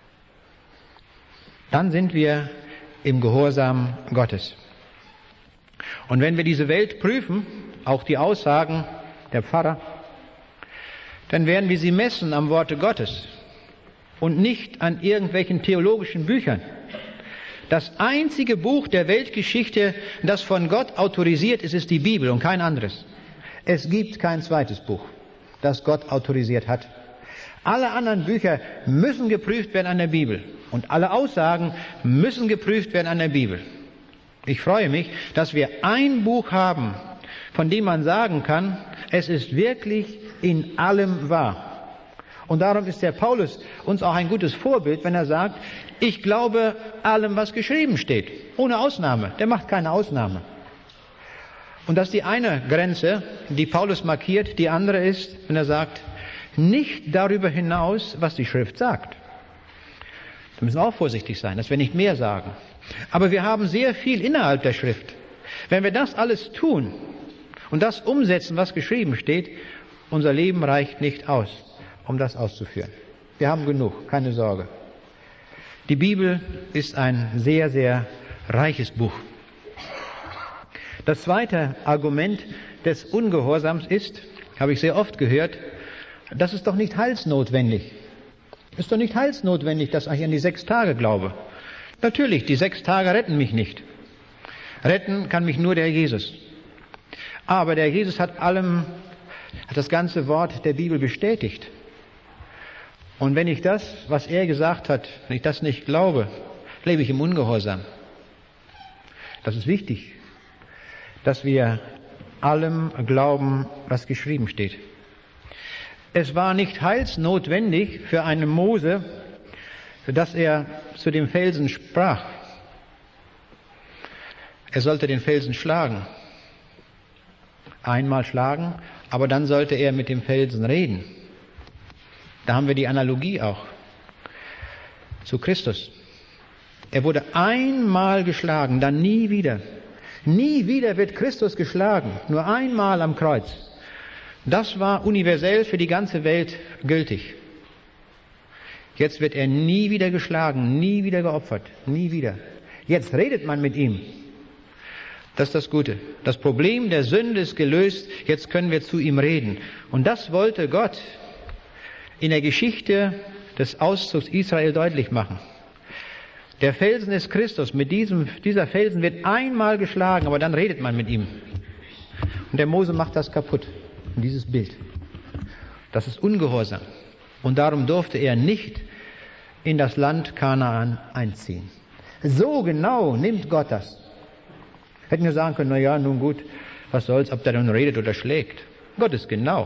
Dann sind wir im Gehorsam Gottes. Und wenn wir diese Welt prüfen, auch die Aussagen der Pfarrer, dann werden wir sie messen am Worte Gottes und nicht an irgendwelchen theologischen Büchern. Das einzige Buch der Weltgeschichte, das von Gott autorisiert ist, ist die Bibel und kein anderes. Es gibt kein zweites Buch, das Gott autorisiert hat. Alle anderen Bücher müssen geprüft werden an der Bibel. Und alle Aussagen müssen geprüft werden an der Bibel. Ich freue mich, dass wir ein Buch haben, von dem man sagen kann, es ist wirklich in allem wahr. Und darum ist der Paulus uns auch ein gutes Vorbild, wenn er sagt, ich glaube allem, was geschrieben steht. Ohne Ausnahme. Der macht keine Ausnahme. Und das ist die eine Grenze, die Paulus markiert. Die andere ist, wenn er sagt, nicht darüber hinaus, was die Schrift sagt. Da müssen wir auch vorsichtig sein, dass wir nicht mehr sagen. Aber wir haben sehr viel innerhalb der Schrift. Wenn wir das alles tun und das umsetzen, was geschrieben steht, unser Leben reicht nicht aus, um das auszuführen. Wir haben genug, keine Sorge. Die Bibel ist ein sehr, sehr reiches Buch. Das zweite Argument des Ungehorsams ist, habe ich sehr oft gehört, das ist doch nicht heilsnotwendig. Ist doch nicht heilsnotwendig, dass ich an die sechs Tage glaube. Natürlich, die sechs Tage retten mich nicht. Retten kann mich nur der Jesus. Aber der Jesus hat allem, hat das ganze Wort der Bibel bestätigt. Und wenn ich das, was er gesagt hat, wenn ich das nicht glaube, lebe ich im Ungehorsam. Das ist wichtig, dass wir allem glauben, was geschrieben steht. Es war nicht heilsnotwendig für einen Mose, dass er zu dem Felsen sprach. Er sollte den Felsen schlagen. Einmal schlagen, aber dann sollte er mit dem Felsen reden. Da haben wir die Analogie auch zu Christus. Er wurde einmal geschlagen, dann nie wieder. Nie wieder wird Christus geschlagen, nur einmal am Kreuz. Das war universell für die ganze Welt gültig. Jetzt wird er nie wieder geschlagen, nie wieder geopfert, nie wieder. Jetzt redet man mit ihm. Das ist das Gute. Das Problem der Sünde ist gelöst, jetzt können wir zu ihm reden. Und das wollte Gott in der Geschichte des Auszugs Israel deutlich machen. Der Felsen ist Christus. Mit diesem, dieser Felsen wird einmal geschlagen, aber dann redet man mit ihm. Und der Mose macht das kaputt. Dieses Bild. Das ist Ungehorsam. Und darum durfte er nicht in das Land Kanaan einziehen. So genau nimmt Gott das. Hätten wir sagen können, na ja, nun gut, was soll's, ob der nun redet oder schlägt. Gott ist genau.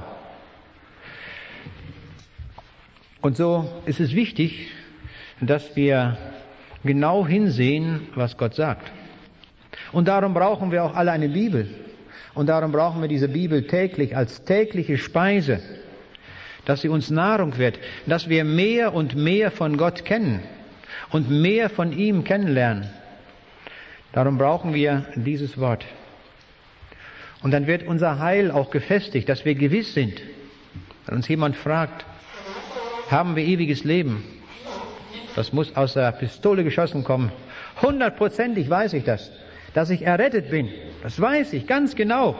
Und so ist es wichtig, dass wir genau hinsehen, was Gott sagt. Und darum brauchen wir auch alle eine Bibel. Und darum brauchen wir diese Bibel täglich als tägliche Speise, dass sie uns Nahrung wird, dass wir mehr und mehr von Gott kennen und mehr von ihm kennenlernen. Darum brauchen wir dieses Wort. Und dann wird unser Heil auch gefestigt, dass wir gewiss sind. Wenn uns jemand fragt, haben wir ewiges Leben? Das muss aus der Pistole geschossen kommen. Hundertprozentig weiß ich das. Dass ich errettet bin, das weiß ich ganz genau.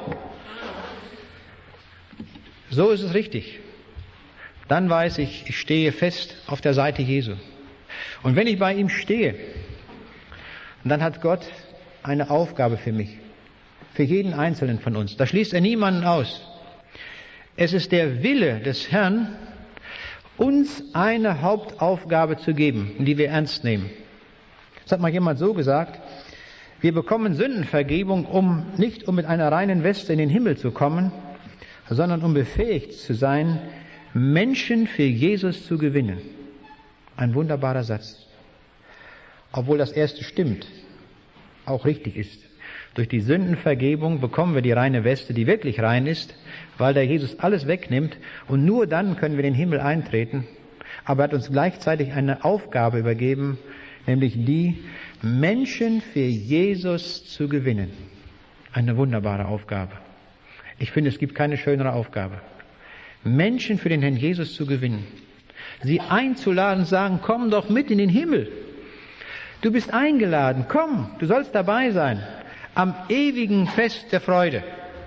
So ist es richtig. Dann weiß ich, ich stehe fest auf der Seite Jesu. Und wenn ich bei ihm stehe, dann hat Gott eine Aufgabe für mich. Für jeden Einzelnen von uns. Da schließt er niemanden aus. Es ist der Wille des Herrn, uns eine Hauptaufgabe zu geben, die wir ernst nehmen. Das hat mal jemand so gesagt: Wir bekommen Sündenvergebung, um nicht um mit einer reinen Weste in den Himmel zu kommen, sondern um befähigt zu sein, Menschen für Jesus zu gewinnen. Ein wunderbarer Satz. Obwohl das erste stimmt, auch richtig ist. Durch die Sündenvergebung bekommen wir die reine Weste, die wirklich rein ist, weil der Jesus alles wegnimmt, und nur dann können wir in den Himmel eintreten. Aber er hat uns gleichzeitig eine Aufgabe übergeben, nämlich die, Menschen für Jesus zu gewinnen. Eine wunderbare Aufgabe. Ich finde, es gibt keine schönere Aufgabe. Menschen für den Herrn Jesus zu gewinnen. Sie einzuladen, sagen, komm doch mit in den Himmel. Du bist eingeladen, komm, du sollst dabei sein. Am ewigen Fest der Freude.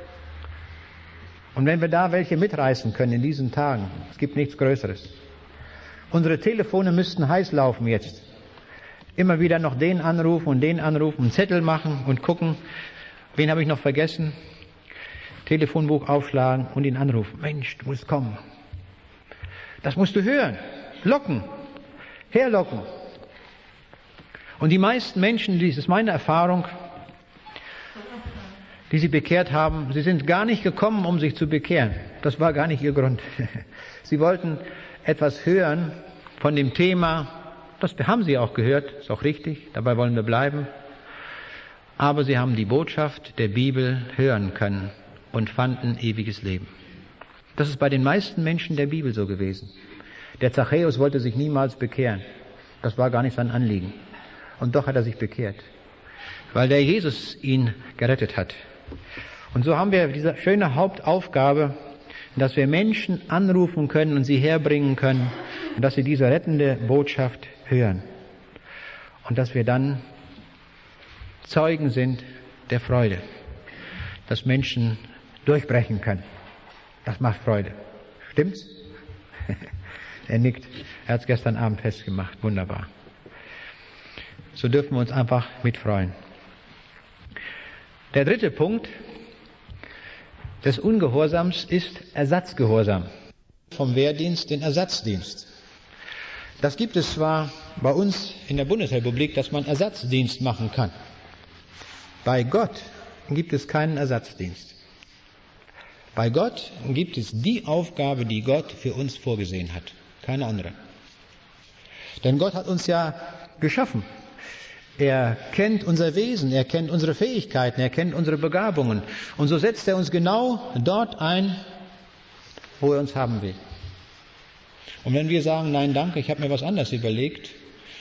Und wenn wir da welche mitreißen können in diesen Tagen, es gibt nichts Größeres. Unsere Telefone müssten heiß laufen jetzt. Immer wieder noch den anrufen und den anrufen, einen Zettel machen und gucken, wen habe ich noch vergessen? Telefonbuch aufschlagen und ihn anrufen. Mensch, du musst kommen. Das musst du hören. Locken. Herlocken. Und die meisten Menschen, das ist meine Erfahrung, die sie bekehrt haben, sie sind gar nicht gekommen, um sich zu bekehren. Das war gar nicht ihr Grund. Sie wollten etwas hören von dem Thema. Das haben sie auch gehört, ist auch richtig, dabei wollen wir bleiben. Aber sie haben die Botschaft der Bibel hören können und fanden ewiges Leben. Das ist bei den meisten Menschen der Bibel so gewesen. Der Zachäus wollte sich niemals bekehren. Das war gar nicht sein Anliegen. Und doch hat er sich bekehrt, weil der Jesus ihn gerettet hat. Und so haben wir diese schöne Hauptaufgabe, dass wir Menschen anrufen können und sie herbringen können und dass sie diese rettende Botschaft hören. Und dass wir dann Zeugen sind der Freude, dass Menschen durchbrechen können. Das macht Freude. Stimmt's? Er nickt. Er hat es gestern Abend festgemacht. Wunderbar. So dürfen wir uns einfach mitfreuen. Der dritte Punkt des Ungehorsams ist Ersatzgehorsam. Vom Wehrdienst den Ersatzdienst. Das gibt es zwar bei uns in der Bundesrepublik, dass man Ersatzdienst machen kann. Bei Gott gibt es keinen Ersatzdienst. Bei Gott gibt es die Aufgabe, die Gott für uns vorgesehen hat. Keine andere. Denn Gott hat uns ja geschaffen. Er kennt unser Wesen, er kennt unsere Fähigkeiten, er kennt unsere Begabungen. Und so setzt er uns genau dort ein, wo er uns haben will. Und wenn wir sagen, nein, danke, ich habe mir was anderes überlegt,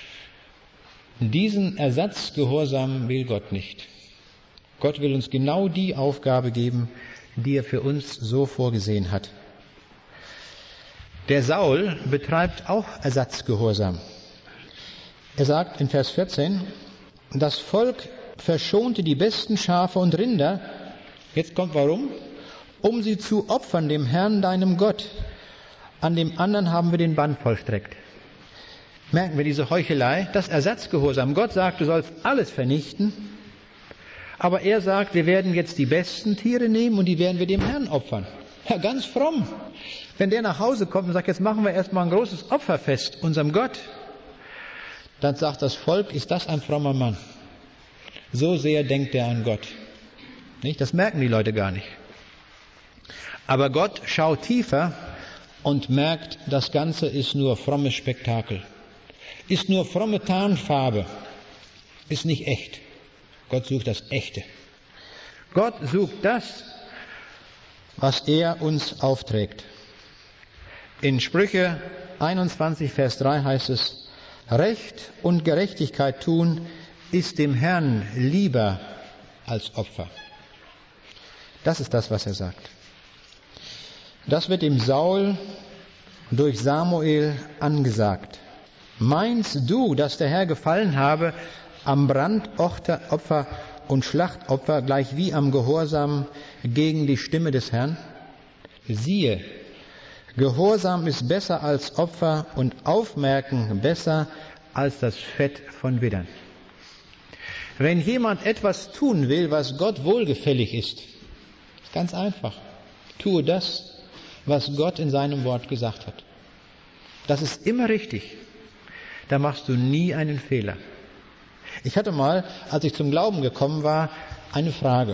diesen Ersatzgehorsam will Gott nicht. Gott will uns genau die Aufgabe geben, die er für uns so vorgesehen hat. Der Saul betreibt auch Ersatzgehorsam. Er sagt in Vers vierzehn, das Volk verschonte die besten Schafe und Rinder. Jetzt kommt warum? Um sie zu opfern dem Herrn, deinem Gott. An dem anderen haben wir den Bann vollstreckt. Merken wir diese Heuchelei? Das Ersatzgehorsam. Gott sagt, du sollst alles vernichten. Aber er sagt, wir werden jetzt die besten Tiere nehmen und die werden wir dem Herrn opfern. Ja, ganz fromm. Wenn der nach Hause kommt und sagt, jetzt machen wir erstmal ein großes Opferfest unserem Gott, dann sagt das Volk, ist das ein frommer Mann. So sehr denkt er an Gott. Nicht? Das merken die Leute gar nicht. Aber Gott schaut tiefer und merkt, das Ganze ist nur frommes Spektakel. Ist nur fromme Tarnfarbe. Ist nicht echt. Gott sucht das Echte. Gott sucht das, was er uns aufträgt. In Sprüche einundzwanzig, Vers drei heißt es, Recht und Gerechtigkeit tun ist dem Herrn lieber als Opfer. Das ist das, was er sagt. Das wird dem Saul durch Samuel angesagt. Meinst du, dass der Herr gefallen habe am Brandopfer und Schlachtopfer gleich wie am Gehorsam gegen die Stimme des Herrn? Siehe, Gehorsam ist besser als Opfer und Aufmerken besser als das Fett von Widdern. Wenn jemand etwas tun will, was Gott wohlgefällig ist, ist ganz einfach. Tue das, was Gott in seinem Wort gesagt hat. Das ist immer richtig. Da machst du nie einen Fehler. Ich hatte mal, als ich zum Glauben gekommen war, eine Frage.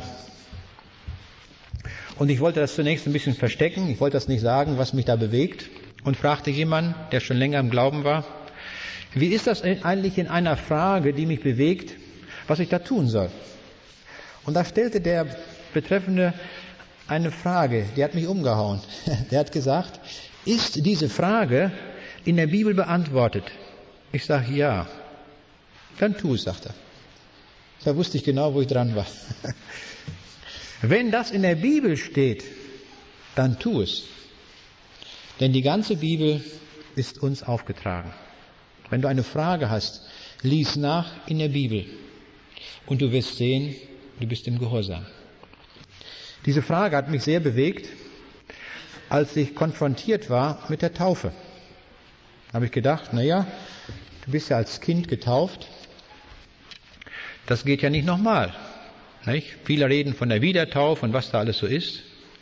Und ich wollte das zunächst ein bisschen verstecken. Ich wollte das nicht sagen, was mich da bewegt. Und fragte jemanden, der schon länger im Glauben war, wie ist das eigentlich in einer Frage, die mich bewegt, was ich da tun soll? Und da stellte der Betreffende eine Frage, die hat mich umgehauen. Der hat gesagt, ist diese Frage in der Bibel beantwortet? Ich sage ja. Dann tu es, sagt er. Da wusste ich genau, wo ich dran war. Wenn das in der Bibel steht, dann tu es. Denn die ganze Bibel ist uns aufgetragen. Wenn du eine Frage hast, lies nach in der Bibel. Und du wirst sehen, du bist im Gehorsam. Diese Frage hat mich sehr bewegt, als ich konfrontiert war mit der Taufe. Da habe ich gedacht, naja, du bist ja als Kind getauft. Das geht ja nicht nochmal. Nicht? Viele reden von der Wiedertaufe und was da alles so ist.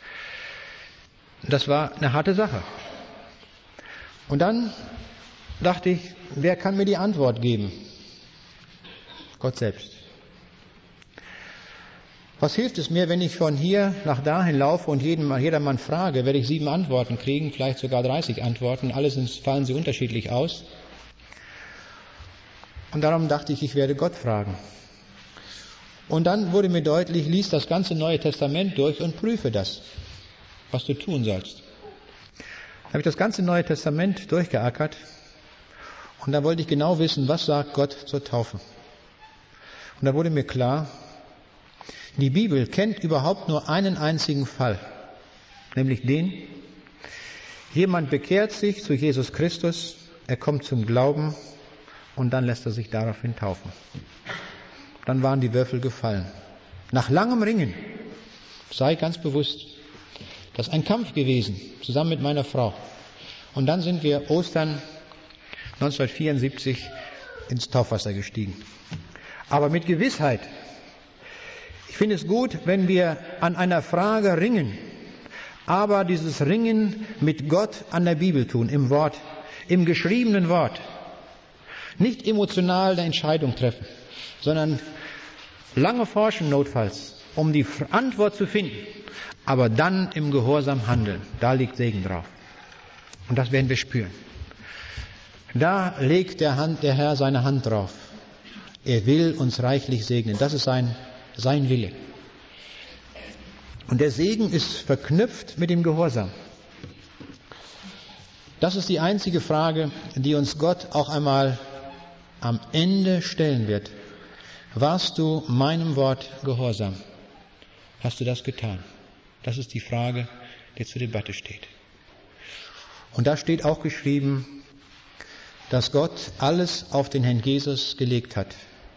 Das war eine harte Sache. Und dann dachte ich, wer kann mir die Antwort geben? Gott selbst. Was hilft es mir, wenn ich von hier nach dahin laufe und jeden, jedermann frage, werde ich sieben Antworten kriegen, vielleicht sogar dreißig Antworten, alles fallen sie unterschiedlich aus. Und darum dachte ich, ich werde Gott fragen. Und dann wurde mir deutlich, lies das ganze Neue Testament durch und prüfe das, was du tun sollst. Dann habe ich das ganze Neue Testament durchgeackert und da wollte ich genau wissen, was sagt Gott zur Taufe. Und da wurde mir klar, die Bibel kennt überhaupt nur einen einzigen Fall, nämlich den, jemand bekehrt sich zu Jesus Christus, er kommt zum Glauben und dann lässt er sich daraufhin taufen. Dann waren die Würfel gefallen. Nach langem Ringen, sei ganz bewusst, das ist ein Kampf gewesen, zusammen mit meiner Frau. Und dann sind wir Ostern neunzehnhundertvierundsiebzig ins Taufwasser gestiegen. Aber mit Gewissheit. Ich finde es gut, wenn wir an einer Frage ringen, aber dieses Ringen mit Gott an der Bibel tun, im Wort, im geschriebenen Wort. Nicht emotional eine Entscheidung treffen, sondern lange forschen notfalls um die Antwort zu finden, aber dann im Gehorsam handeln. Da liegt Segen drauf. Und das werden wir spüren. Da legt der, Hand, der Herr seine Hand drauf. Er will uns reichlich segnen. Das ist sein, sein Wille. Und der Segen ist verknüpft mit dem Gehorsam. Das ist die einzige Frage, die uns Gott auch einmal am Ende stellen wird. Warst du meinem Wort gehorsam? Hast du das getan? Das ist die Frage, die zur Debatte steht. Und da steht auch geschrieben, dass Gott alles auf den Herrn Jesus gelegt hat.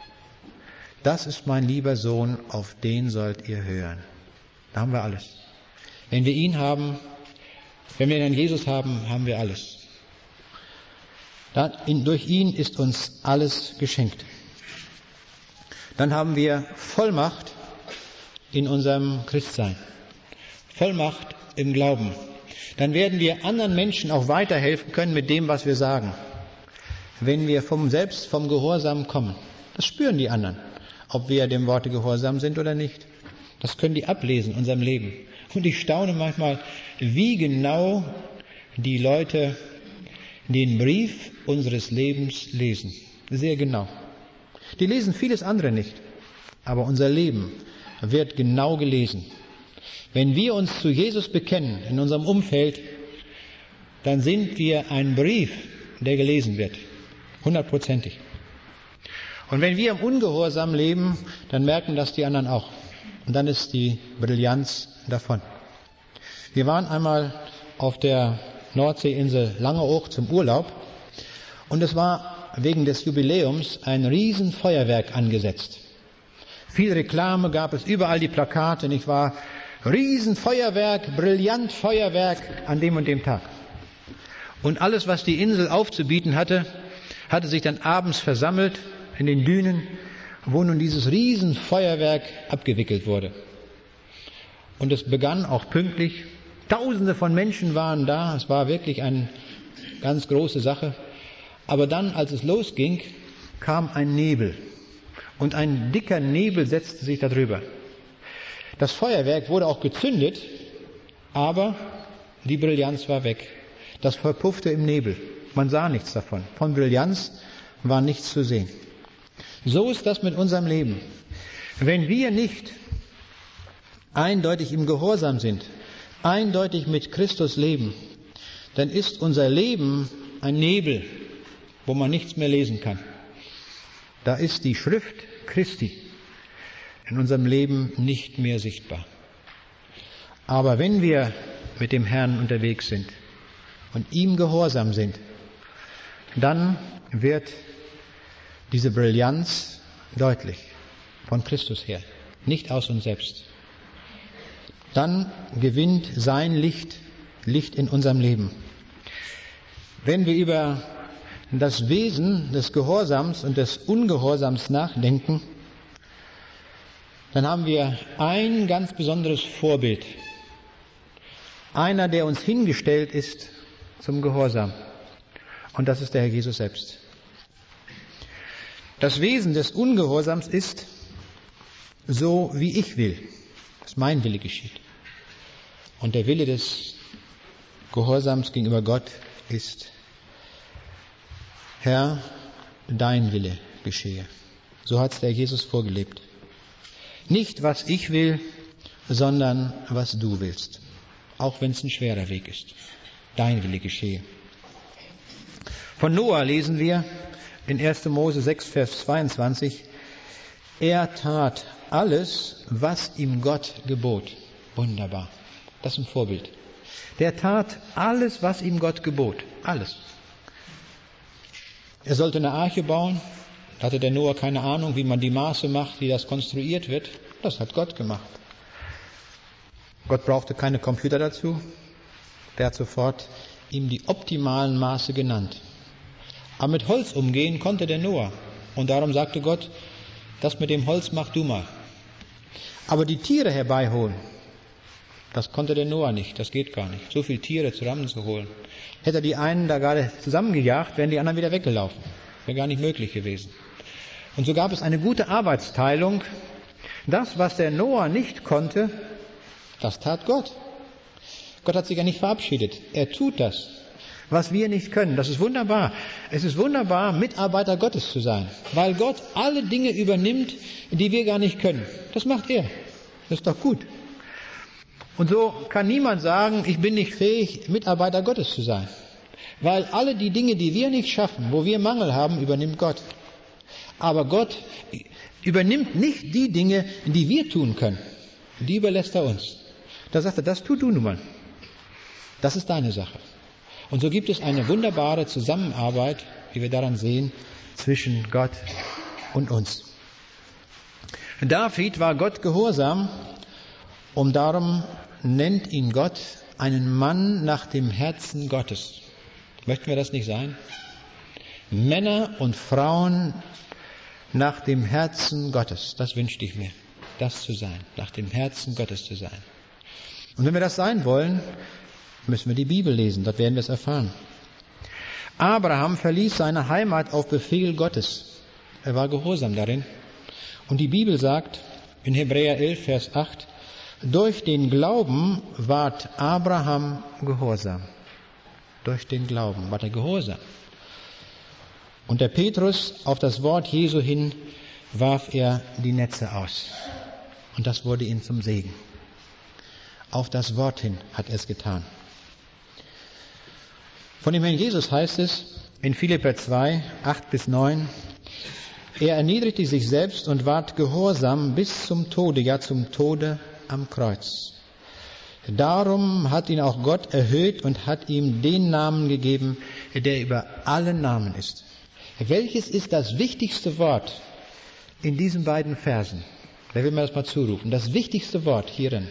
Das ist mein lieber Sohn, auf den sollt ihr hören. Da haben wir alles. Wenn wir ihn haben, wenn wir den Herrn Jesus haben, haben wir alles. Da, in, durch ihn ist uns alles geschenkt. Dann haben wir Vollmacht in unserem Christsein. Vollmacht im Glauben. Dann werden wir anderen Menschen auch weiterhelfen können mit dem, was wir sagen. Wenn wir vom Selbst, vom Gehorsam kommen. Das spüren die anderen, ob wir dem Worte gehorsam sind oder nicht. Das können die ablesen in unserem Leben. Und ich staune manchmal, wie genau die Leute den Brief unseres Lebens lesen. Sehr genau. Die lesen vieles andere nicht. Aber unser Leben wird genau gelesen. Wenn wir uns zu Jesus bekennen in unserem Umfeld, dann sind wir ein Brief, der gelesen wird. Hundertprozentig. Und wenn wir im Ungehorsam leben, dann merken das die anderen auch. Und dann ist die Brillanz davon. Wir waren einmal auf der Nordseeinsel Langeoog zum Urlaub und es war wegen des Jubiläums ein Riesenfeuerwerk angesetzt. Viel Reklame gab es, überall die Plakate, nicht wahr? Riesenfeuerwerk, brillant Feuerwerk an dem und dem Tag. Und alles, was die Insel aufzubieten hatte, hatte sich dann abends versammelt in den Dünen, wo nun dieses Riesenfeuerwerk abgewickelt wurde. Und es begann auch pünktlich. Tausende von Menschen waren da. Es war wirklich eine ganz große Sache. Aber dann, als es losging, kam ein Nebel. Und ein dicker Nebel setzte sich darüber. Das Feuerwerk wurde auch gezündet, aber die Brillanz war weg. Das verpuffte im Nebel. Man sah nichts davon. Von Brillanz war nichts zu sehen. So ist das mit unserem Leben. Wenn wir nicht eindeutig im Gehorsam sind, eindeutig mit Christus leben, dann ist unser Leben ein Nebel, wo man nichts mehr lesen kann. Da ist die Schrift Christi in unserem Leben nicht mehr sichtbar. Aber wenn wir mit dem Herrn unterwegs sind und ihm gehorsam sind, dann wird diese Brillanz deutlich von Christus her, nicht aus uns selbst. Dann gewinnt sein Licht, Licht in unserem Leben. Wenn wir über das Wesen des Gehorsams und des Ungehorsams nachdenken, dann haben wir ein ganz besonderes Vorbild. Einer, der uns hingestellt ist zum Gehorsam. Und das ist der Herr Jesus selbst. Das Wesen des Ungehorsams ist so, wie ich will, dass mein Wille geschieht. Und der Wille des Gehorsams gegenüber Gott ist, Herr, dein Wille geschehe. So hat es der Jesus vorgelebt. Nicht, was ich will, sondern was du willst. Auch wenn es ein schwerer Weg ist. Dein Wille geschehe. Von Noah lesen wir in erster Mose sechs, Vers zweiundzwanzig, er tat alles, was ihm Gott gebot. Wunderbar. Das ist ein Vorbild. Der tat alles, was ihm Gott gebot. Alles. Er sollte eine Arche bauen. Da hatte der Noah keine Ahnung, wie man die Maße macht, wie das konstruiert wird. Das hat Gott gemacht. Gott brauchte keine Computer dazu. Der hat sofort ihm die optimalen Maße genannt. Aber mit Holz umgehen konnte der Noah. Und darum sagte Gott, das mit dem Holz mach du mal. Aber die Tiere herbeiholen, das konnte der Noah nicht. Das geht gar nicht. So viele Tiere zusammenzuholen. Hätte er die einen da gerade zusammengejagt, wären die anderen wieder weggelaufen. Wäre gar nicht möglich gewesen. Und so gab es eine gute Arbeitsteilung Das, was der Noah nicht konnte, das tat Gott. Gott hat sich ja nicht verabschiedet. Er tut das, was wir nicht können. Das ist wunderbar. Es ist wunderbar, Mitarbeiter Gottes zu sein, weil Gott alle Dinge übernimmt, die wir gar nicht können. Das macht er. Das ist doch gut. Und so kann niemand sagen, ich bin nicht fähig, Mitarbeiter Gottes zu sein. Weil alle die Dinge, die wir nicht schaffen, wo wir Mangel haben, übernimmt Gott. Aber Gott übernimmt nicht die Dinge, die wir tun können. Die überlässt er uns. Da sagt er, das tu du nun mal. Das ist deine Sache. Und so gibt es eine wunderbare Zusammenarbeit, wie wir daran sehen, zwischen Gott und uns. David war Gott gehorsam, und darum nennt ihn Gott einen Mann nach dem Herzen Gottes. Möchten wir das nicht sein? Männer und Frauen nach dem Herzen Gottes. Das wünschte ich mir, das zu sein, nach dem Herzen Gottes zu sein. Und wenn wir das sein wollen, müssen wir die Bibel lesen, dort werden wir es erfahren. Abraham verließ seine Heimat auf Befehl Gottes. Er war gehorsam darin. Und die Bibel sagt in Hebräer elf, Vers acht, durch den Glauben ward Abraham gehorsam. Durch den Glauben ward er gehorsam. Und der Petrus, auf das Wort Jesu hin, warf er die Netze aus. Und das wurde ihm zum Segen. Auf das Wort hin hat er es getan. Von dem Herrn Jesus heißt es in Philipper zwei, acht bis neun, er erniedrigte sich selbst und ward gehorsam bis zum Tode, ja zum Tode am Kreuz. Darum hat ihn auch Gott erhöht und hat ihm den Namen gegeben, der über alle Namen ist. Welches ist das wichtigste Wort in diesen beiden Versen? Wer will mir das mal zurufen? Das wichtigste Wort hierin.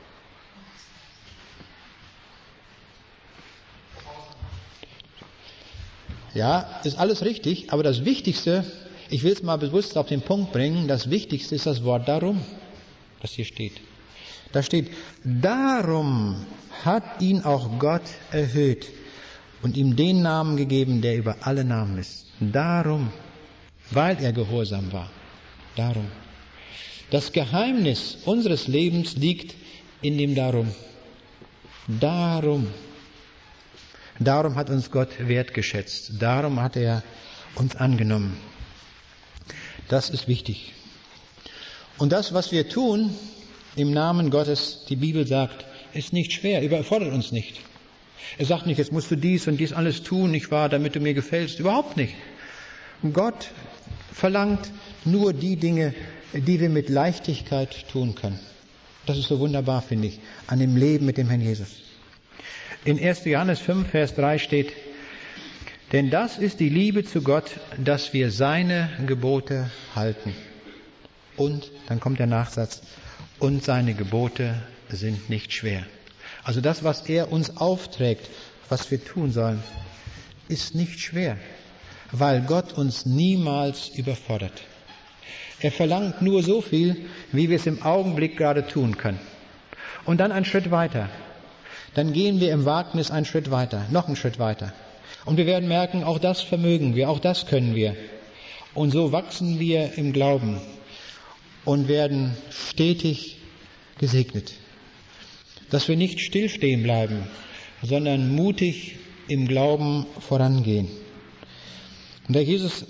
Ja, ist alles richtig, aber das Wichtigste, ich will es mal bewusst auf den Punkt bringen, das Wichtigste ist das Wort darum, das hier steht. Da steht, darum hat ihn auch Gott erhöht und ihm den Namen gegeben, der über alle Namen ist. Darum, weil er gehorsam war. Darum. Das Geheimnis unseres Lebens liegt in dem Darum. Darum. Darum hat uns Gott wertgeschätzt. Darum hat er uns angenommen. Das ist wichtig. Und das, was wir tun, im Namen Gottes, die Bibel sagt, ist nicht schwer, überfordert uns nicht. Er sagt nicht, jetzt musst du dies und dies alles tun, nicht wahr, damit du mir gefällst. Überhaupt nicht. Gott verlangt nur die Dinge, die wir mit Leichtigkeit tun können. Das ist so wunderbar, finde ich, an dem Leben mit dem Herrn Jesus. In erster Johannes fünf, Vers drei steht, denn das ist die Liebe zu Gott, dass wir seine Gebote halten. Und, dann kommt der Nachsatz, und seine Gebote sind nicht schwer. Also das, was er uns aufträgt, was wir tun sollen, ist nicht schwer, weil Gott uns niemals überfordert. Er verlangt nur so viel, wie wir es im Augenblick gerade tun können. Und dann einen Schritt weiter. Dann gehen wir im Wagnis einen Schritt weiter, noch einen Schritt weiter. Und wir werden merken, auch das vermögen wir, auch das können wir. Und so wachsen wir im Glauben und werden stetig gesegnet. Dass wir nicht stillstehen bleiben, sondern mutig im Glauben vorangehen. Und der Jesus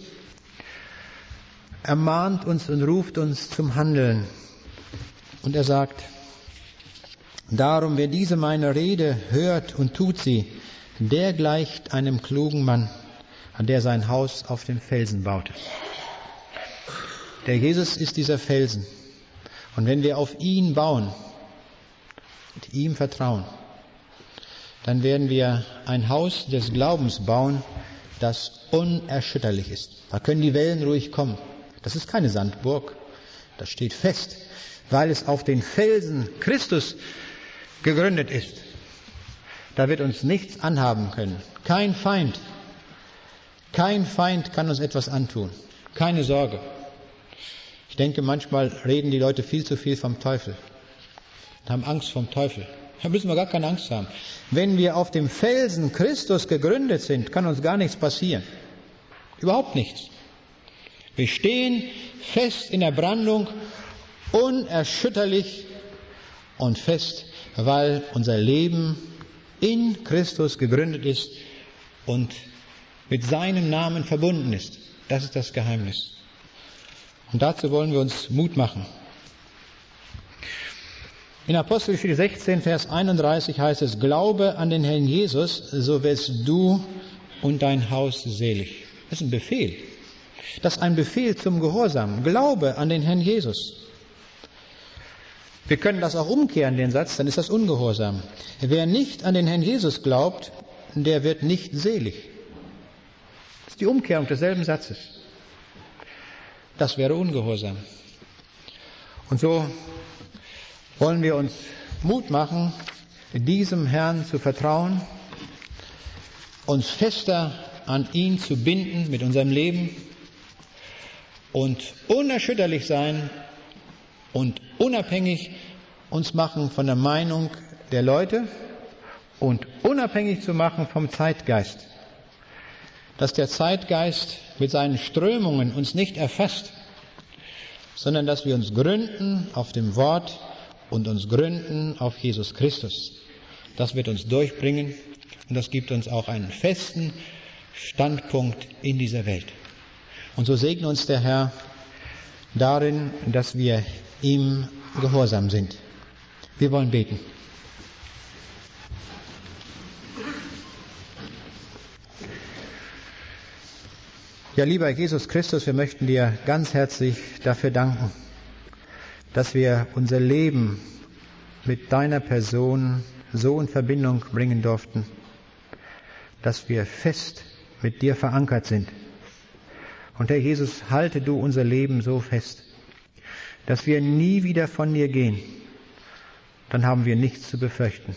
ermahnt uns und ruft uns zum Handeln. Und er sagt, darum, wer diese meine Rede hört und tut sie, der gleicht einem klugen Mann, an der sein Haus auf dem Felsen baute. Der Jesus ist dieser Felsen. Und wenn wir auf ihn bauen und ihm vertrauen, dann werden wir ein Haus des Glaubens bauen, das unerschütterlich ist. Da können die Wellen ruhig kommen. Das ist keine Sandburg. Das steht fest, weil es auf den Felsen Christus gegründet ist. Da wird uns nichts anhaben können. Kein Feind. Kein Feind kann uns etwas antun. Keine Sorge. Ich denke, manchmal reden die Leute viel zu viel vom Teufel und haben Angst vom Teufel. Da müssen wir gar keine Angst haben. Wenn wir auf dem Felsen Christus gegründet sind, kann uns gar nichts passieren. Überhaupt nichts. Wir stehen fest in der Brandung unerschütterlich und fest, weil unser Leben in Christus gegründet ist und mit seinem Namen verbunden ist. Das ist das Geheimnis. Und dazu wollen wir uns Mut machen. In Apostelgeschichte sechzehn, Vers einunddreißig heißt es, Glaube an den Herrn Jesus, so wirst du und dein Haus selig. Das ist ein Befehl. Das ist ein Befehl zum Gehorsam. Glaube an den Herrn Jesus. Wir können das auch umkehren, den Satz, dann ist das Ungehorsam. Wer nicht an den Herrn Jesus glaubt, der wird nicht selig. Das ist die Umkehrung desselben Satzes. Das wäre Ungehorsam. Und so wollen wir uns Mut machen, diesem Herrn zu vertrauen, uns fester an ihn zu binden mit unserem Leben und unerschütterlich sein und unabhängig uns machen von der Meinung der Leute und unabhängig zu machen vom Zeitgeist. Dass der Zeitgeist mit seinen Strömungen uns nicht erfasst, sondern dass wir uns gründen auf dem Wort und uns gründen auf Jesus Christus. Das wird uns durchbringen und das gibt uns auch einen festen Standpunkt in dieser Welt. Und so segne uns der Herr darin, dass wir ihm gehorsam sind. Wir wollen beten. Ja, lieber Jesus Christus, wir möchten dir ganz herzlich dafür danken, dass wir unser Leben mit deiner Person so in Verbindung bringen durften, dass wir fest mit dir verankert sind. Und Herr Jesus, halte du unser Leben so fest, dass wir nie wieder von dir gehen. Dann haben wir nichts zu befürchten,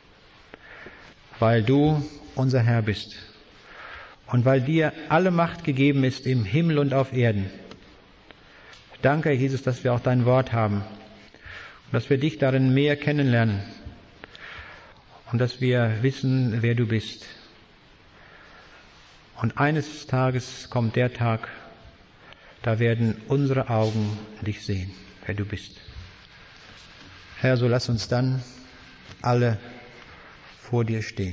weil du unser Herr bist und weil dir alle Macht gegeben ist im Himmel und auf Erden. Danke, Herr Jesus, dass wir auch dein Wort haben und dass wir dich darin mehr kennenlernen und dass wir wissen, wer du bist. Und eines Tages kommt der Tag, da werden unsere Augen dich sehen, wer du bist. Herr, so lass uns dann alle vor dir stehen.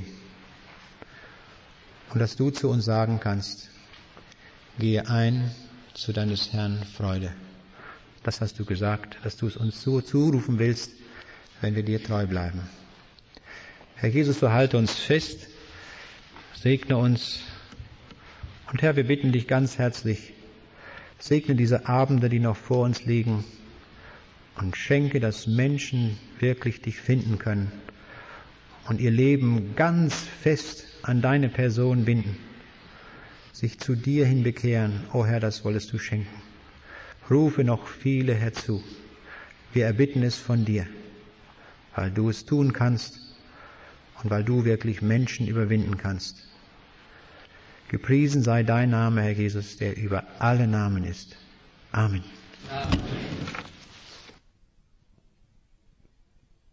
Und dass du zu uns sagen kannst, gehe ein zu deines Herrn Freude. Das hast du gesagt, dass du es uns so zurufen willst, wenn wir dir treu bleiben. Herr Jesus, so halte uns fest, segne uns. Und Herr, wir bitten dich ganz herzlich, segne diese Abende, die noch vor uns liegen und schenke, dass Menschen wirklich dich finden können und ihr Leben ganz fest an deine Person binden, sich zu dir hin bekehren. O Herr, das wolltest du schenken. Rufe noch viele herzu. Wir erbitten es von dir, weil du es tun kannst und weil du wirklich Menschen überwinden kannst. Gepriesen sei dein Name, Herr Jesus, der über alle Namen ist. Amen. Amen.